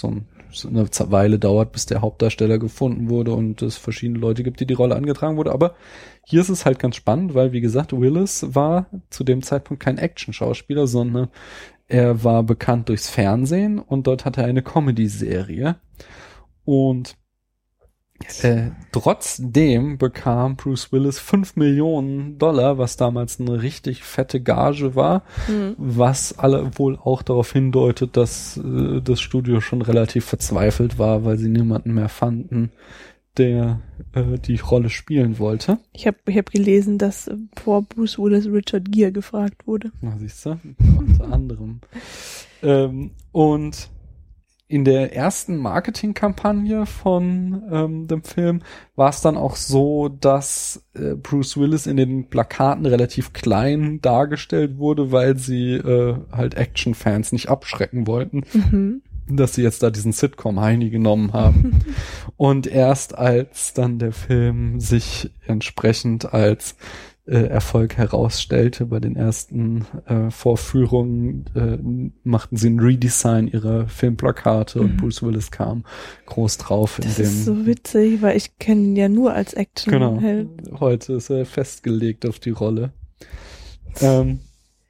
es eine Weile dauert, bis der Hauptdarsteller gefunden wurde und es verschiedene Leute gibt, die die Rolle angetragen wurde. Aber hier ist es halt ganz spannend, weil, wie gesagt, Willis war zu dem Zeitpunkt kein Action-Schauspieler, sondern er war bekannt durchs Fernsehen und dort hatte er eine Comedy-Serie. Und Äh, trotzdem bekam Bruce Willis fünf Millionen Dollar, was damals eine richtig fette Gage war, mhm. was alle wohl auch darauf hindeutet, dass äh, das Studio schon relativ verzweifelt war, weil sie niemanden mehr fanden, der äh, die Rolle spielen wollte. Ich habe ich hab gelesen, dass äh, vor Bruce Willis Richard Gere gefragt wurde. Na, siehst du? Unter anderem. ähm, und in der ersten Marketingkampagne von ähm, dem Film war es dann auch so, dass äh, Bruce Willis in den Plakaten relativ klein dargestellt wurde, weil sie äh, halt Action-Fans nicht abschrecken wollten, mhm. dass sie jetzt da diesen Sitcom-Heini genommen haben. Und erst als dann der Film sich entsprechend als Äh, Erfolg herausstellte bei den ersten äh, Vorführungen, äh, machten sie ein Redesign ihrer Filmplakate mhm. und Bruce Willis kam groß drauf. Das in dem, ist so witzig, weil ich kenne ihn ja nur als Action-Held. Genau, heute ist er festgelegt auf die Rolle. Ähm,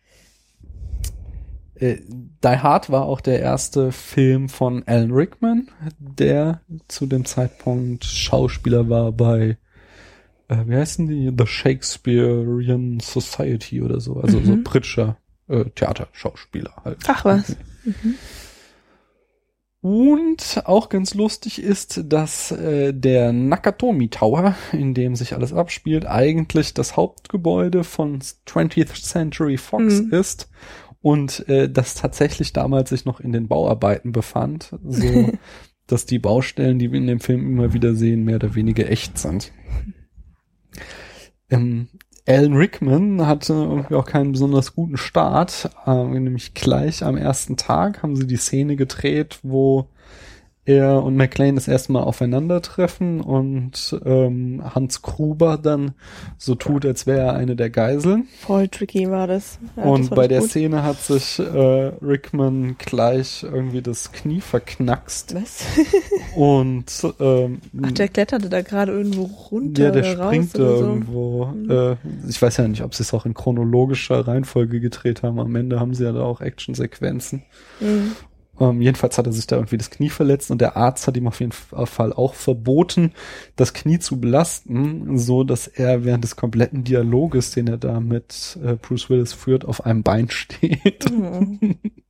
äh, Die Hard war auch der erste Film von Alan Rickman, der zu dem Zeitpunkt Schauspieler war bei Äh, wie heißen die? The Shakespearean Society oder so. Also mhm. so britischer äh, Theaterschauspieler halt. Ach was. Mhm. Und auch ganz lustig ist, dass äh, der Nakatomi Tower, in dem sich alles abspielt, eigentlich das Hauptgebäude von twentieth Century Fox mhm. ist und äh, das tatsächlich damals sich noch in den Bauarbeiten befand, so dass die Baustellen, die wir in dem Film immer wieder sehen, mehr oder weniger echt sind. Ähm, Alan Rickman hatte irgendwie auch keinen besonders guten Start, ähm, nämlich gleich am ersten Tag haben sie die Szene gedreht, wo er und McClane das erste Mal aufeinandertreffen und ähm, Hans Gruber dann so tut, als wäre er eine der Geiseln. Voll tricky war das. Ja, und das war bei der gut. Szene hat sich äh, Rickman gleich irgendwie das Knie verknackst. Was? Und ähm, ach, der kletterte da gerade irgendwo runter. Ja, der oder springt raus oder so. irgendwo. Mhm. Äh, ich weiß ja nicht, ob sie es auch in chronologischer Reihenfolge gedreht haben. Am Ende haben sie ja da auch Actionsequenzen. Mhm. Um, jedenfalls hat er sich da irgendwie das Knie verletzt und der Arzt hat ihm auf jeden Fall auch verboten, das Knie zu belasten, so dass er während des kompletten Dialoges, den er da mit äh, Bruce Willis führt, auf einem Bein steht. Mhm.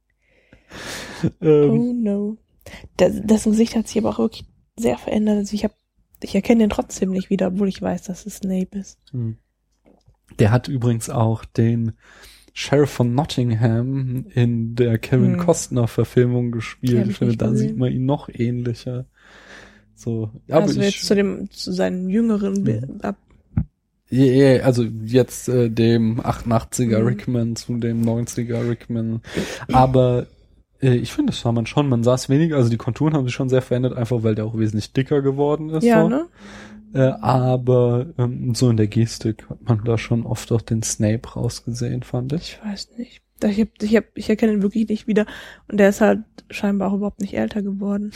ähm, oh no. Das, das Gesicht hat sich aber auch wirklich sehr verändert. Also ich hab, ich erkenne den trotzdem nicht wieder, obwohl ich weiß, dass es Snape ist. Der hat übrigens auch den Sheriff von Nottingham in der Kevin hm. Costner Verfilmung gespielt. Ich finde, da gesehen. Sieht man ihn noch ähnlicher. So, ja, also aber jetzt ich, zu dem, zu seinen jüngeren mhm. ab. Ja, yeah, also jetzt äh, dem achtundachtziger mhm. Rickman zu dem neunziger Rickman. Aber äh, ich finde, das sah man schon. Man sah es weniger, also die Konturen haben sich schon sehr verändert, einfach weil der auch wesentlich dicker geworden ist. Ja, so. ne? Äh, aber ähm, so in der Gestik hat man da schon oft auch den Snape rausgesehen, fand ich. Ich weiß nicht. Ich hab, ich hab, ich erkenne ihn wirklich nicht wieder. Und der ist halt scheinbar auch überhaupt nicht älter geworden.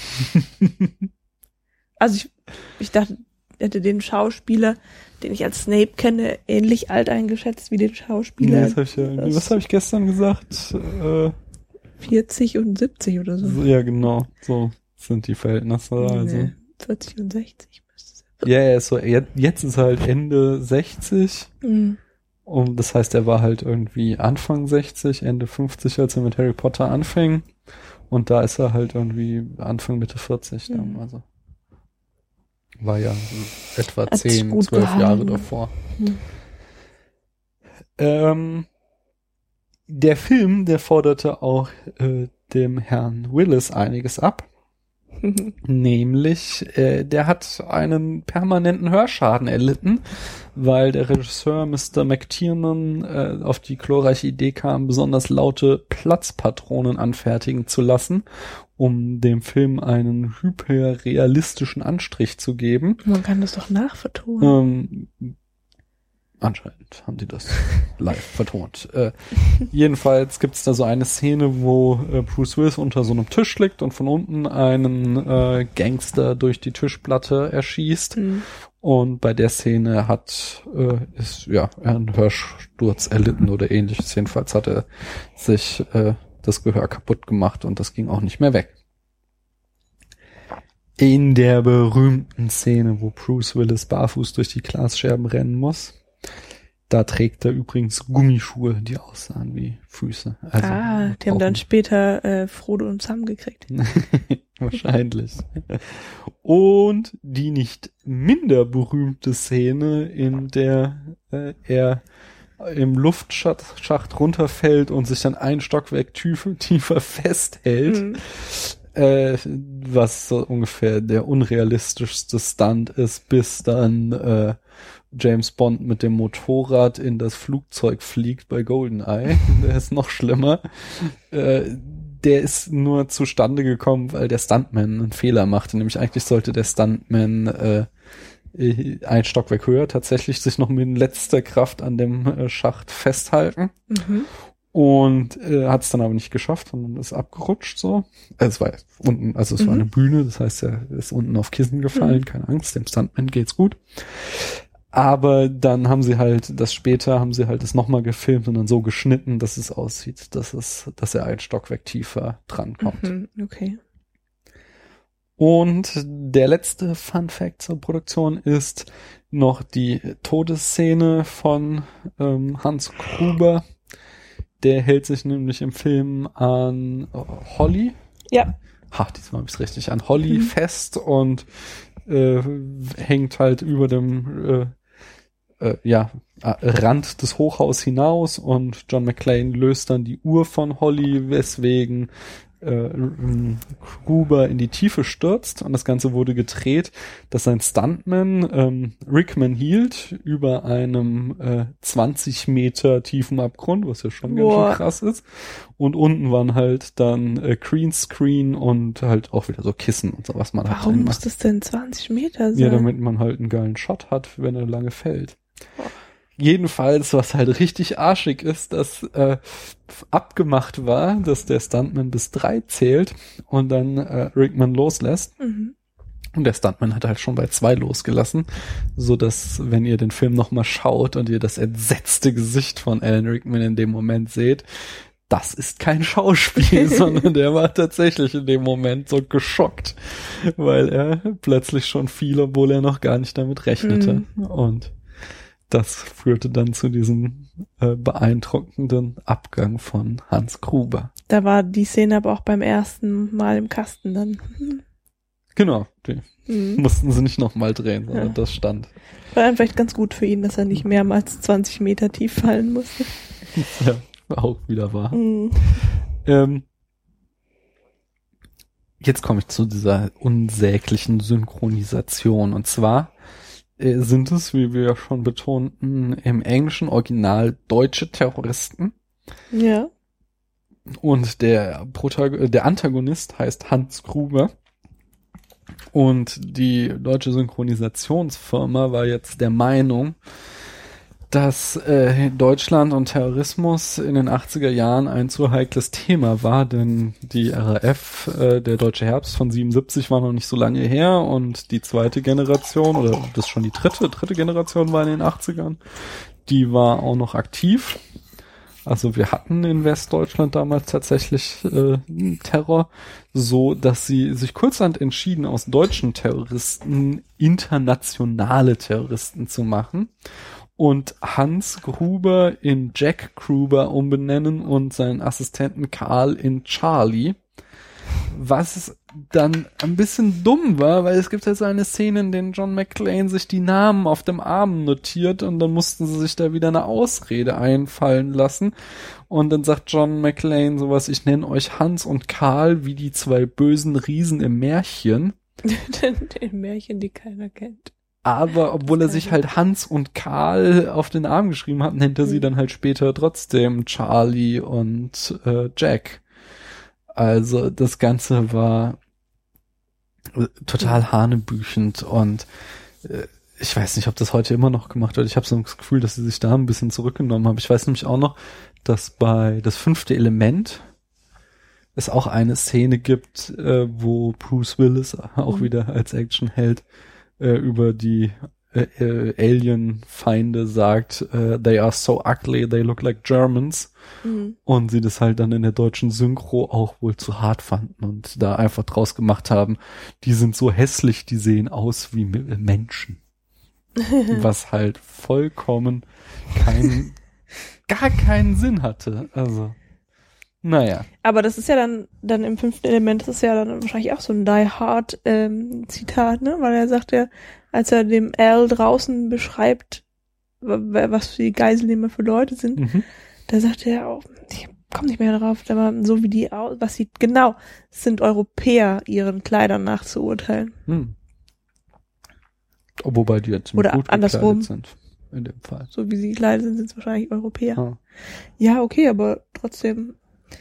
Also ich, ich dachte, er hätte den Schauspieler, den ich als Snape kenne, ähnlich alt eingeschätzt wie den Schauspieler. Nee, das hab ich ja, was habe ich gestern gesagt? Äh, vierzig und siebzig oder so. so. Ja, genau. So sind die Verhältnisse. Nee, also. vierzig und sechzig. Ja, yeah, so jetzt ist er halt Ende sechzig mhm. und das heißt, er war halt irgendwie Anfang sechzig, Ende fünfzig, als er mit Harry Potter anfing und da ist er halt irgendwie Anfang Mitte vierzig mhm. dann, also war ja etwa Hat's zehn, zwölf gehalten. Jahre davor. Mhm. Ähm, der Film, der forderte auch äh, dem Herrn Willis einiges ab. Nämlich, äh, der hat einen permanenten Hörschaden erlitten, weil der Regisseur Mister McTiernan äh, auf die glorreiche Idee kam, besonders laute Platzpatronen anfertigen zu lassen, um dem Film einen hyperrealistischen Anstrich zu geben. Man kann das doch nachvertonen. Ähm, Anscheinend haben die das live vertont. Äh, jedenfalls gibt's da so eine Szene, wo äh, Bruce Willis unter so einem Tisch liegt und von unten einen äh, Gangster durch die Tischplatte erschießt. Mhm. Und bei der Szene hat äh, ist ja einen Hörsturz erlitten oder ähnliches. Jedenfalls hat er sich äh, das Gehör kaputt gemacht und das ging auch nicht mehr weg. In der berühmten Szene, wo Bruce Willis barfuß durch die Glasscherben rennen muss, da trägt er übrigens Gummischuhe, die aussahen wie Füße. Also ah, die haben dann später äh, Frodo und Sam gekriegt. Wahrscheinlich. Und die nicht minder berühmte Szene, in der äh, er im Luftschacht runterfällt und sich dann ein Stockwerk tiefer, tiefer festhält. Mhm. Äh, was so ungefähr der unrealistischste Stunt ist, bis dann äh, James Bond mit dem Motorrad in das Flugzeug fliegt bei GoldenEye. Der ist noch schlimmer. Äh, der ist nur zustande gekommen, weil der Stuntman einen Fehler machte. Nämlich eigentlich sollte der Stuntman äh, ein Stockwerk höher tatsächlich sich noch mit letzter Kraft an dem äh, Schacht festhalten. Mhm. Und äh, hat es dann aber nicht geschafft, sondern ist abgerutscht so. Also es war unten, also es mhm. war eine Bühne, das heißt, er ist unten auf Kissen gefallen, mhm. keine Angst, dem Stuntman geht's gut. Aber dann haben sie halt, das später haben sie halt das nochmal gefilmt und dann so geschnitten, dass es aussieht, dass es, dass er ein Stockwerk tiefer drankommt. Mhm, okay. Und der letzte Fun Fact zur Produktion ist noch die Todesszene von ähm, Hans Gruber. Der hält sich nämlich im Film an Holly. Ja. Ha, diesmal habe ich es richtig. An Holly mhm. fest und äh, hängt halt über dem äh, äh, ja, Rand des Hochhauses hinaus und John McClane löst dann die Uhr von Holly, weswegen äh, Gruber in die Tiefe stürzt und das Ganze wurde gedreht, dass sein Stuntman ähm, Rickman hielt über einem äh, zwanzig Meter tiefen Abgrund, was ja schon Boah. ganz schön krass ist. Und unten waren halt dann äh, Greenscreen und halt auch wieder so Kissen und so, was man hat. Warum muss das denn zwanzig Meter sein? Ja, damit man halt einen geilen Shot hat, wenn er lange fällt. Boah. Jedenfalls, was halt richtig arschig ist, dass äh, abgemacht war, dass der Stuntman bis drei zählt und dann äh, Rickman loslässt. Mhm. Und der Stuntman hat halt schon bei zwei losgelassen, so dass, wenn ihr den Film nochmal schaut und ihr das entsetzte Gesicht von Alan Rickman in dem Moment seht, das ist kein Schauspiel, sondern der war tatsächlich in dem Moment so geschockt, weil er plötzlich schon fiel, obwohl er noch gar nicht damit rechnete. Mhm. Und das führte dann zu diesem äh, beeindruckenden Abgang von Hans Gruber. Da war die Szene aber auch beim ersten Mal im Kasten dann. Hm. Genau, die mhm. mussten sie nicht nochmal drehen, sondern ja. das stand. War dann vielleicht ganz gut für ihn, dass er nicht mehrmals zwanzig Meter tief fallen musste. Ja, auch wieder wahr. Mhm. Ähm, jetzt komme ich zu dieser unsäglichen Synchronisation und zwar sind es, wie wir ja schon betonten, im englischen Original deutsche Terroristen. Ja. Und der Protag- der Antagonist heißt Hans Gruber. Und die deutsche Synchronisationsfirma war jetzt der Meinung, dass äh, Deutschland und Terrorismus in den achtziger Jahren ein zu heikles Thema war, denn die R A F, äh, der Deutsche Herbst von siebenundsiebzig war noch nicht so lange her und die zweite Generation, oder das ist schon die dritte, dritte Generation war in den achtzigern, die war auch noch aktiv. Also wir hatten in Westdeutschland damals tatsächlich äh, Terror, so dass sie sich kurzerhand entschieden, aus deutschen Terroristen internationale Terroristen zu machen. Und Hans Gruber in Jack Gruber umbenennen und seinen Assistenten Karl in Charlie. Was dann ein bisschen dumm war, weil es gibt ja so eine Szene, in der John McClane sich die Namen auf dem Arm notiert und dann mussten sie sich da wieder eine Ausrede einfallen lassen. Und dann sagt John McClane sowas, ich nenne euch Hans und Karl wie die zwei bösen Riesen im Märchen. Im Märchen, die keiner kennt. Aber obwohl er sich halt Hans und Karl auf den Arm geschrieben hat, nennt er sie dann halt später trotzdem Charlie und äh, Jack. Also das Ganze war total hanebüchend und äh, ich weiß nicht, ob das heute immer noch gemacht wird. Ich habe so das Gefühl, dass sie sich da ein bisschen zurückgenommen haben. Ich weiß nämlich auch noch, dass bei Das fünfte Element es auch eine Szene gibt, äh, wo Bruce Willis auch mhm. wieder als Actionheld äh, über die äh, äh, Alien-Feinde sagt, äh, they are so ugly, they look like Germans. Mhm. Und sie das halt dann in der deutschen Synchro auch wohl zu hart fanden und da einfach draus gemacht haben, die sind so hässlich, die sehen aus wie Menschen. Was halt vollkommen keinen, gar keinen Sinn hatte. Also, naja. Aber das ist ja dann, dann im fünften Element, das ist ja dann wahrscheinlich auch so ein Die Hard ähm, Zitat, ne? Weil er sagt ja, als er dem Al draußen beschreibt, was für die Geiselnehmer für Leute sind, mhm. da sagt er auch, ich komme nicht mehr darauf, aber so wie die, was sie, genau, es sind Europäer, ihren Kleidern nachzuurteilen. Hm. Wobei die jetzt Oder gut andersrum sind, in dem Fall. So wie sie gekleidet sind, sind es wahrscheinlich Europäer. Ah. Ja, okay, aber trotzdem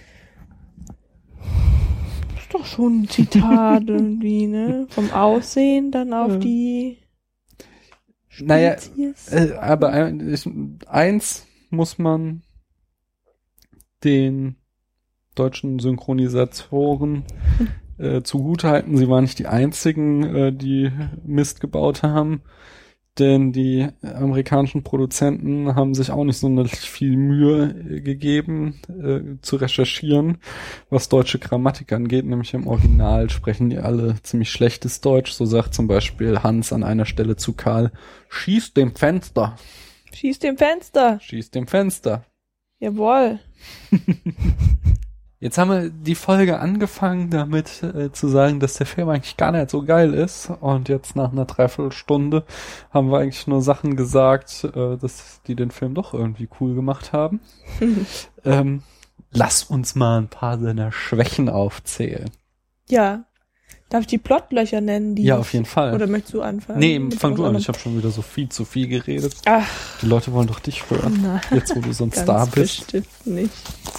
ist doch schon ein Zitat irgendwie, ne? Vom Aussehen dann auf ja. die Spezies. Naja, äh, aber ein, ich, eins muss man den deutschen Synchronisatoren äh, zugutehalten. Sie waren nicht die einzigen, äh, die Mist gebaut haben, denn die amerikanischen Produzenten haben sich auch nicht so viel Mühe äh, gegeben, äh, zu recherchieren, was deutsche Grammatik angeht. Nämlich im Original sprechen die alle ziemlich schlechtes Deutsch. So sagt zum Beispiel Hans an einer Stelle zu Karl, schieß dem Fenster. Schieß dem Fenster. Schieß dem Fenster. Jawohl. Jetzt haben wir die Folge angefangen damit äh, zu sagen, dass der Film eigentlich gar nicht so geil ist. Und jetzt nach einer Dreiviertelstunde haben wir eigentlich nur Sachen gesagt, äh, dass die den Film doch irgendwie cool gemacht haben. ähm, lass uns mal ein paar seiner Schwächen aufzählen. Ja. Darf ich die Plotlöcher nennen? Die ja, auf jeden Fall. Oder möchtest du anfangen? Nee, fang du an. Ich habe schon wieder so viel zu viel geredet. Ach. Die Leute wollen doch dich hören. Na, jetzt, wo du so ein Star bist. Bestimmt nicht.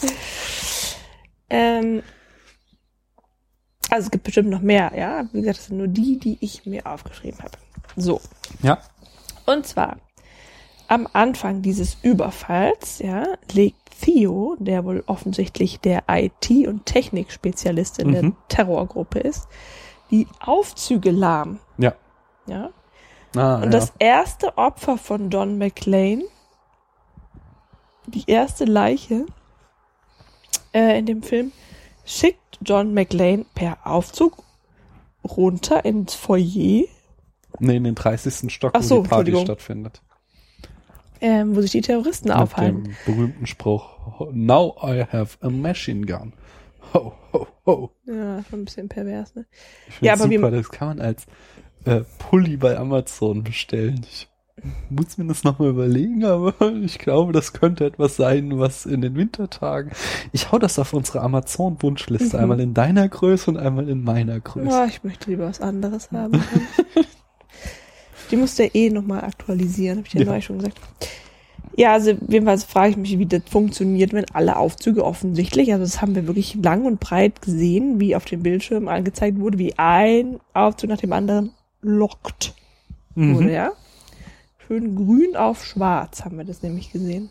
Ähm, also es gibt bestimmt noch mehr, ja. Wie gesagt, das sind nur die, die ich mir aufgeschrieben habe. So. Ja. Und zwar, am Anfang dieses Überfalls, ja, legt Theo, der wohl offensichtlich der I T- und Technikspezialist in mhm. der Terrorgruppe ist, die Aufzüge lahm. Ja. Ja. Ah, und ja. das erste Opfer von Don McLean, die erste Leiche, Äh, in dem Film, schickt John McLean per Aufzug runter ins Foyer. Nee, in den dreißigsten Stock, Ach so, wo die Party stattfindet. Ähm, wo sich die Terroristen Mit aufhalten. dem berühmten Spruch, now I have a machine gun. Ho, ho, ho. Ja, schon ein bisschen pervers, ne? Ich finde ja, aber super, wie, das kann man als äh, Pulli bei Amazon bestellen. Ich muss mir das nochmal überlegen, aber ich glaube, das könnte etwas sein, was in den Wintertagen... Ich hau das auf unsere Amazon-Wunschliste. Mhm. Einmal in deiner Größe und einmal in meiner Größe. Oh, ich möchte lieber was anderes haben. Die musst du ja eh nochmal aktualisieren, habe ich ja, ja neulich schon gesagt. Ja, also jedenfalls frage ich mich, wie das funktioniert, wenn alle Aufzüge offensichtlich, also das haben wir wirklich lang und breit gesehen, wie auf dem Bildschirm angezeigt wurde, wie ein Aufzug nach dem anderen lockt mhm. wurde, ja. Schön grün auf schwarz haben wir das nämlich gesehen.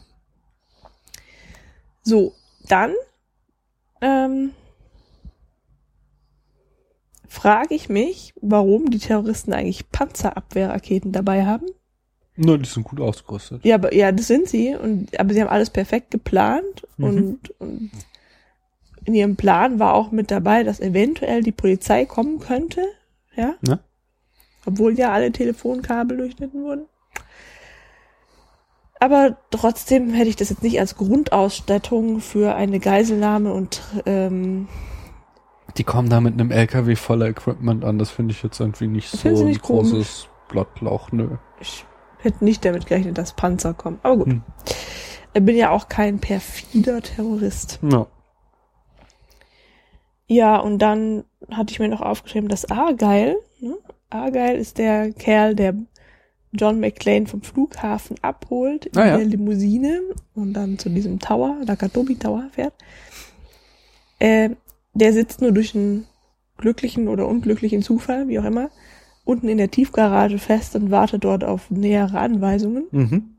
So, dann ähm, frage ich mich, warum die Terroristen eigentlich Panzerabwehrraketen dabei haben. Na, die sind gut ausgerüstet. Ja, aber ja, das sind sie. Und aber sie haben alles perfekt geplant mhm. und, und in ihrem Plan war auch mit dabei, dass eventuell die Polizei kommen könnte, ja. ja. Obwohl ja alle Telefonkabel durchschnitten wurden. Aber trotzdem hätte ich das jetzt nicht als Grundausstattung für eine Geiselnahme und ähm, die kommen da mit einem L K W voller Equipment an. Das finde ich jetzt irgendwie nicht so ein nicht großes Blattloch. Nö. Ich hätte nicht damit gerechnet, dass Panzer kommen. Aber gut. Hm. Ich bin ja auch kein perfider Terrorist. Ja. Ja, und dann hatte ich mir noch aufgeschrieben, dass Argyle, ne? Argyle ist der Kerl, der John McClane vom Flughafen abholt in ah, ja. der Limousine und dann zu diesem Tower, Nakatomi Tower fährt. Äh, der sitzt nur durch einen glücklichen oder unglücklichen Zufall, wie auch immer, unten in der Tiefgarage fest und wartet dort auf nähere Anweisungen. Mhm.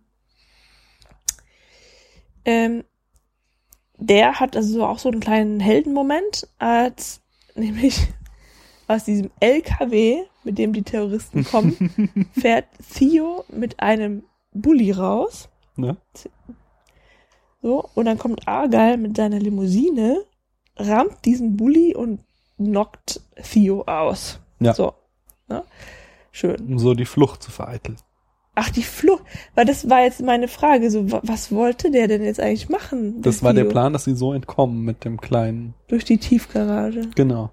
Ähm, der hat also so auch so einen kleinen Heldenmoment, als nämlich aus diesem L K W, mit dem die Terroristen kommen, fährt Theo mit einem Bulli raus. Ja. So, und dann kommt Argyle mit seiner Limousine, rammt diesen Bulli und knockt Theo aus. Ja. So. Ne? Schön. Um so die Flucht zu vereiteln. Ach, die Flucht. Weil das war jetzt meine Frage. So, wa- was wollte der denn jetzt eigentlich machen? Das der war der Theo? Plan, dass sie so entkommen mit dem kleinen. Durch die Tiefgarage. Genau.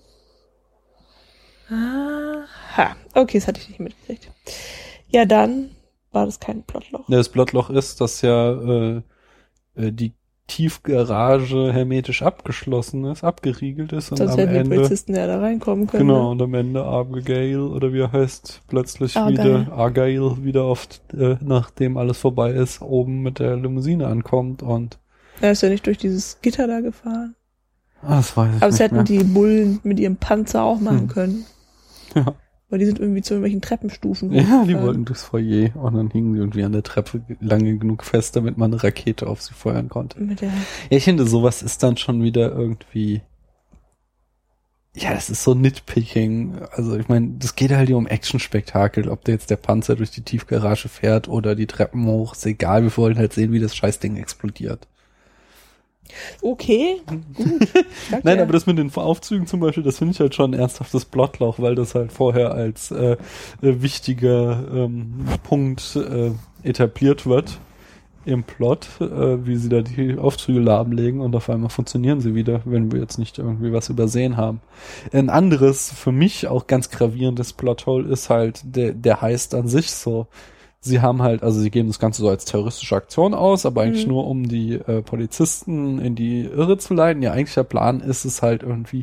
Aha. Okay, das hatte ich nicht mitgekriegt. Ja, dann war das kein Plotloch. Ja, das Plotloch ist, dass ja äh, äh, die Tiefgarage hermetisch abgeschlossen ist, abgeriegelt ist und Sonst am hätten die Ende Polizisten ja da reinkommen können. genau Ne? und am Ende Abigail oder wie er heißt plötzlich Argyle. wieder Argyle wieder oft äh, nachdem alles vorbei ist oben mit der Limousine ankommt und Er ist ja nicht durch dieses Gitter da gefahren. ah, das weiß ich Aber das nicht hätten mehr. die Bullen mit ihrem Panzer auch machen Hm. können. Ja. Weil die sind irgendwie zu irgendwelchen Treppenstufen. Ja, die hochgefahren. wollten durchs Foyer und dann hingen die irgendwie an der Treppe lange genug fest, damit man eine Rakete auf sie feuern konnte. Mit der Ja, ich finde, sowas ist dann schon wieder irgendwie, ja, das ist so Nitpicking. Also ich meine, das geht halt hier um Actionspektakel, ob da jetzt der Panzer durch die Tiefgarage fährt oder die Treppen hoch, ist egal, wir wollen halt sehen, wie das Scheißding explodiert. Okay, gut. Sag Nein, ja. aber das mit den Aufzügen zum Beispiel, das finde ich halt schon ein ernsthaftes Plotloch, weil das halt vorher als äh, äh, wichtiger ähm, Punkt äh, etabliert wird im Plot, äh, wie sie da die Aufzüge lahmlegen und auf einmal funktionieren sie wieder, wenn wir jetzt nicht irgendwie was übersehen haben. Ein anderes, für mich auch ganz gravierendes Plothole ist halt der, der Heist an sich so. Sie haben halt, also sie geben das Ganze so als terroristische Aktion aus, aber eigentlich Mhm. nur um die äh, Polizisten in die Irre zu leiten. Ihr eigentlicher Plan ist es halt irgendwie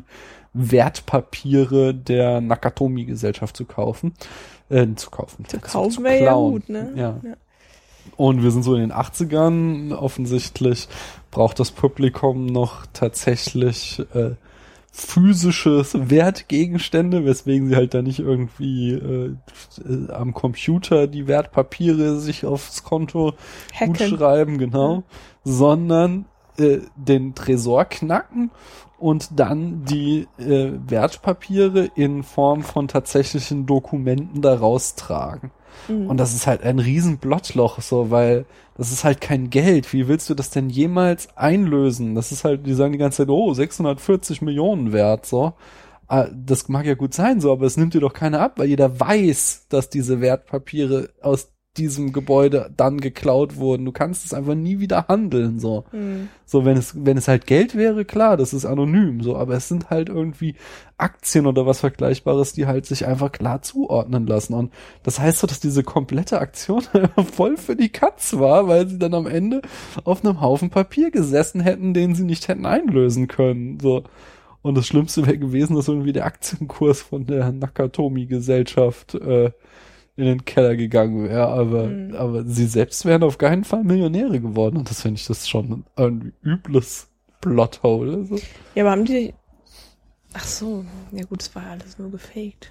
Wertpapiere der Nakatomi-Gesellschaft zu kaufen, äh, zu kaufen. Zu kaufen wäre ja gut, ne? Ja. Ja. Und wir sind so in den achtzigern. Offensichtlich braucht das Publikum noch tatsächlich äh, physisches Wertgegenstände, weswegen sie halt da nicht irgendwie äh, äh, am Computer die Wertpapiere sich aufs Konto Hacken. gut schreiben, genau, sondern äh, den Tresor knacken und dann die äh, Wertpapiere in Form von tatsächlichen Dokumenten da raustragen. Mhm. Und das ist halt ein riesen Blottloch, so, weil das ist halt kein Geld. Wie willst du das denn jemals einlösen? Das ist halt, die sagen die ganze Zeit, oh, sechshundertvierzig Millionen wert, so. Ah, das mag ja gut sein, so, aber es nimmt dir doch keiner ab, weil jeder weiß, dass diese Wertpapiere aus diesem Gebäude dann geklaut wurden. Du kannst es einfach nie wieder handeln, so. Mhm. So, wenn es, wenn es halt Geld wäre, klar, das ist anonym, so, aber es sind halt irgendwie Aktien oder was Vergleichbares, die halt sich einfach klar zuordnen lassen. Und das heißt so, dass diese komplette Aktion voll für die Katz war, weil sie dann am Ende auf einem Haufen Papier gesessen hätten, den sie nicht hätten einlösen können, so. Und das Schlimmste wäre gewesen, dass irgendwie der Aktienkurs von der Nakatomi-Gesellschaft, äh, in den Keller gegangen wäre, aber, Mhm. aber sie selbst wären auf keinen Fall Millionäre geworden und das finde ich das schon ein übles Plothole. Also. Ja, aber haben die... Ach so, ja gut, es war ja alles nur gefaked.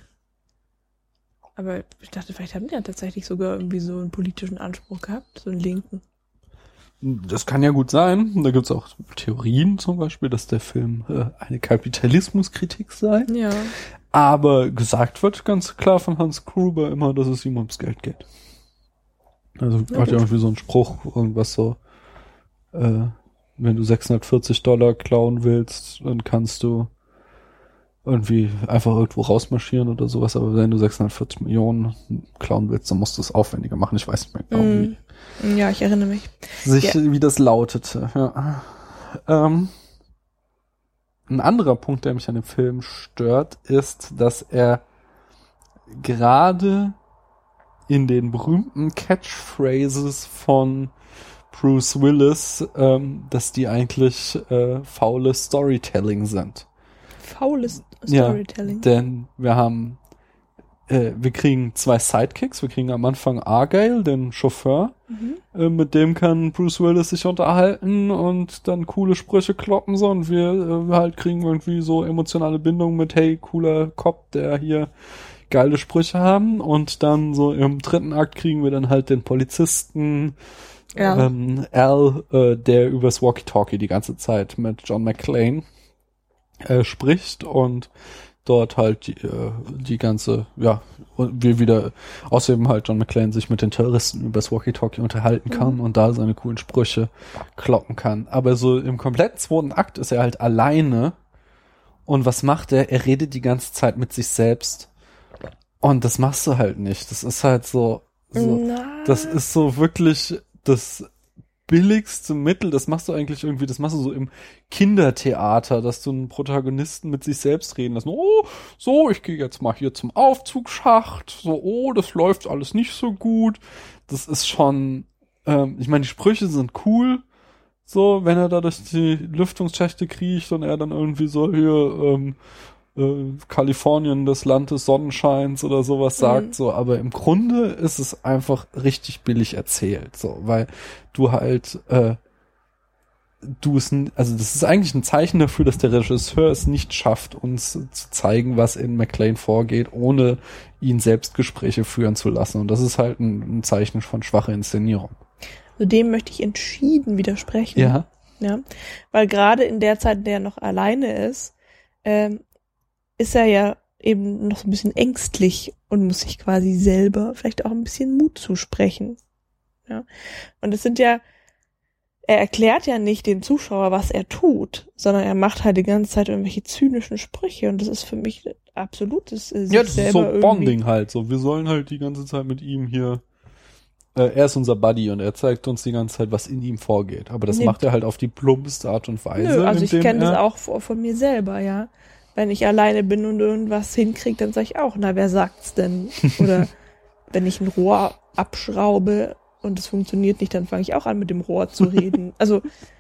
Aber ich dachte, vielleicht haben die ja tatsächlich sogar irgendwie so einen politischen Anspruch gehabt, so einen linken. Das kann ja gut sein. Da gibt's auch Theorien zum Beispiel, dass der Film äh, eine Kapitalismuskritik sei. Ja. Aber gesagt wird ganz klar von Hans Gruber immer, dass es ihm ums Geld geht. Also Ja, hat ja gut. irgendwie so einen Spruch, irgendwas so, äh, wenn du sechshundertvierzig Dollar klauen willst, dann kannst du irgendwie einfach irgendwo rausmarschieren oder sowas, aber wenn du sechshundertvierzig Millionen klauen willst, dann musst du es aufwendiger machen. Ich weiß nicht mehr genau, Mhm. wie, Ja, ich erinnere mich. sich, Ja. wie das lautete. Ja. Ähm, ein anderer Punkt, der mich an dem Film stört, ist, dass er gerade in den berühmten Catchphrases von Bruce Willis, ähm, dass die eigentlich äh, faules Storytelling sind. Faules Ja, Storytelling. denn wir haben, äh, wir kriegen zwei Sidekicks. Wir kriegen am Anfang Argyle, den Chauffeur. Mhm. Äh, mit dem kann Bruce Willis sich unterhalten und dann coole Sprüche kloppen so und wir äh, halt kriegen irgendwie so emotionale Bindung mit, hey, cooler Cop, der hier geile Sprüche haben und dann so im dritten Akt kriegen wir dann halt den Polizisten Al. ähm, Al, äh, der übers Walkie-Talkie die ganze Zeit mit John McClane äh, spricht und dort halt die, äh, die ganze, ja, und wir wieder, außerdem halt John McClane sich mit den Terroristen übers Walkie-Talkie unterhalten kann Mhm. und da seine coolen Sprüche kloppen kann. Aber so im kompletten zweiten Akt ist er halt alleine und was macht er? Er redet die ganze Zeit mit sich selbst und das machst du halt nicht. Das ist halt so, so Na. das ist so wirklich das billigste Mittel, das machst du eigentlich irgendwie, das machst du so im Kindertheater, dass du einen Protagonisten mit sich selbst reden lässt. Oh, so, ich gehe jetzt mal hier zum Aufzugsschacht. So, oh, das läuft alles nicht so gut. Das ist schon, ähm, ich meine, die Sprüche sind cool. So, wenn er da durch die Lüftungsschächte kriecht und er dann irgendwie so hier, ähm, äh, Kalifornien, das Land des Sonnenscheins oder sowas sagt, Mhm. so, aber im Grunde ist es einfach richtig billig erzählt, so, weil du halt, äh, du es, n- also das ist eigentlich ein Zeichen dafür, dass der Regisseur es nicht schafft, uns zu zeigen, was in McClane vorgeht, ohne ihn Selbstgespräche führen zu lassen, und das ist halt ein, ein Zeichen von schwacher Inszenierung. Also dem möchte ich entschieden widersprechen. Ja. Ja, weil gerade in der Zeit, in der er noch alleine ist, ähm, ist er ja eben noch so ein bisschen ängstlich und muss sich quasi selber vielleicht auch ein bisschen Mut zusprechen. Ja, und es sind ja, er erklärt ja nicht dem Zuschauer, was er tut, sondern er macht halt die ganze Zeit irgendwelche zynischen Sprüche und das ist für mich absolutes äh, sich Ja, das ist selber so irgendwie- Bonding halt, so, wir sollen halt die ganze Zeit mit ihm hier, äh, er ist unser Buddy und er zeigt uns die ganze Zeit, was in ihm vorgeht, aber das Nee. macht er halt auf die plumpste Art und Weise. Nö, also ich indem kenne das er- auch von von mir selber, ja. Wenn ich alleine bin und irgendwas hinkriege, dann sage ich auch, na, wer sagt's denn? Oder wenn ich ein Rohr abschraube und es funktioniert nicht, dann fange ich auch an, mit dem Rohr zu reden. Also,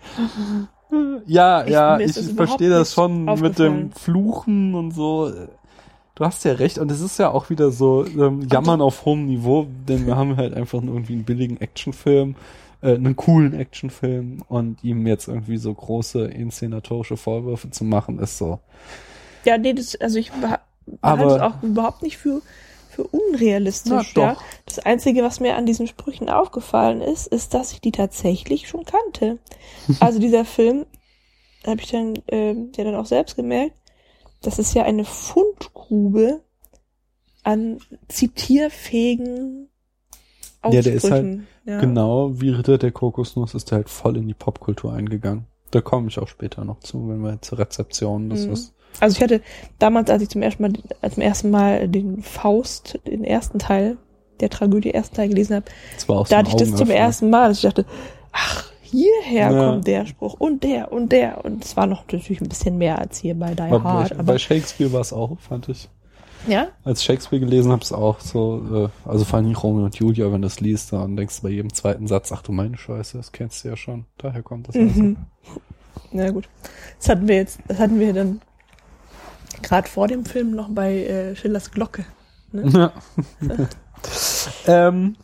Ja, Ich- ja, mir ist ich, das ich überhaupt verstehe das nicht schon mit aufgefallen. dem Fluchen und so. Du hast ja recht, und es ist ja auch wieder so ähm, Jammern auf hohem Niveau, denn wir haben halt einfach irgendwie einen billigen Actionfilm, äh, einen coolen Actionfilm, und ihm jetzt irgendwie so große inszenatorische Vorwürfe zu machen, ist so. ja, nee, das, also ich beha- Aber- halte es auch überhaupt nicht für, für unrealistisch. Na, Ja. doch. Das Einzige, was mir an diesen Sprüchen aufgefallen ist, ist, dass ich die tatsächlich schon kannte. Also dieser Film, habe ich dann ähm, ja dann auch selbst gemerkt, das ist ja eine Fundgrube an zitierfähigen Ja, der ist Aussprüchen. Ja. Genau wie Ritter der Kokosnuss ist der halt voll in die Popkultur eingegangen. Da komme ich auch später noch zu, wenn wir zur Rezeption, das Mhm. ist. Also ich hatte damals, als ich zum ersten Mal, zum ersten Mal den Faust, den ersten Teil der Tragödie, ersten Teil gelesen habe, Das war auch so da ein hatte ich das zum Augenöffner. ersten Mal, dass ich dachte, ach, hierher Ja. kommt der Spruch und der und der, und es war noch natürlich ein bisschen mehr als hier bei Die Aber Hard, bei, aber bei Shakespeare war es auch, fand ich. ja, Als ich Shakespeare gelesen habe, ist auch so, äh, also vor allem Romeo und Julia, wenn du das liest, dann denkst du bei jedem zweiten Satz, ach du meine Scheiße, das kennst du ja schon. Daher kommt das also. mhm. Na gut. Das hatten wir jetzt, das hatten wir dann gerade vor dem Film noch bei äh, Schillers Glocke. Ne? Ja. ähm,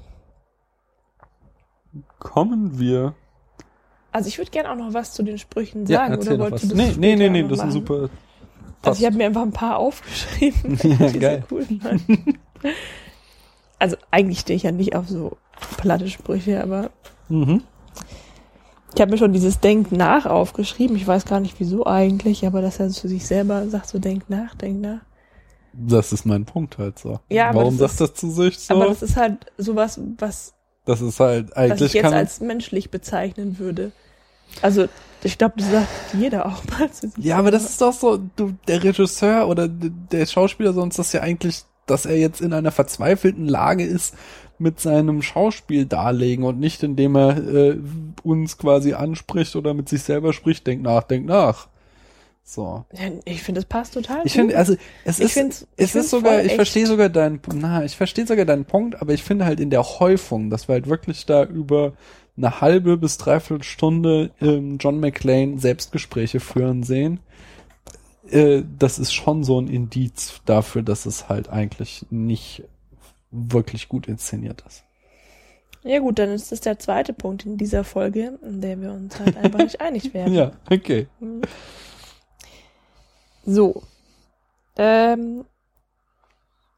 kommen wir. Also ich würde gerne auch noch was zu den Sprüchen Ja, sagen, erzähl oder doch wolltest was. du das Nee, nee, nee, später nee, noch das ist ein machen? super. Also ich habe mir einfach ein paar aufgeschrieben. Ja, die geil. so cool waren. Also eigentlich stehe ich ja nicht auf so platte Sprüche, aber Mhm. ich habe mir schon dieses Denk nach aufgeschrieben. Ich weiß gar nicht wieso eigentlich, aber dass er zu sich selber sagt, so denk nach, denk nach. Das ist mein Punkt halt so. Ja, aber Warum das sagt das zu sich so? Aber das ist halt sowas, was, das ist halt was eigentlich ich jetzt kann als menschlich bezeichnen würde. Also ich glaube, das sagt jeder auch mal zu sich ja, aber das ist doch so, du, der Regisseur oder d- der Schauspieler sonst das ja eigentlich, dass er jetzt in einer verzweifelten Lage ist, mit seinem Schauspiel darlegen und nicht indem er äh, uns quasi anspricht oder mit sich selber spricht, denk nach, denk nach. So. Ja, ich finde, das passt total Ich gut. finde, also es Ich ist, find's- ich es find's ist sogar, voll ich echt. verstehe sogar deinen, na, ich verstehe sogar deinen Punkt, aber ich finde halt in der Häufung, dass wir halt wirklich da über eine halbe bis dreiviertel Stunde ähm, John McClane Selbstgespräche führen sehen, äh, das ist schon so ein Indiz dafür, dass es halt eigentlich nicht wirklich gut inszeniert ist. Ja gut, dann ist das der zweite Punkt in dieser Folge, in der wir uns halt einfach nicht einig werden. Ja, okay. So. Ähm,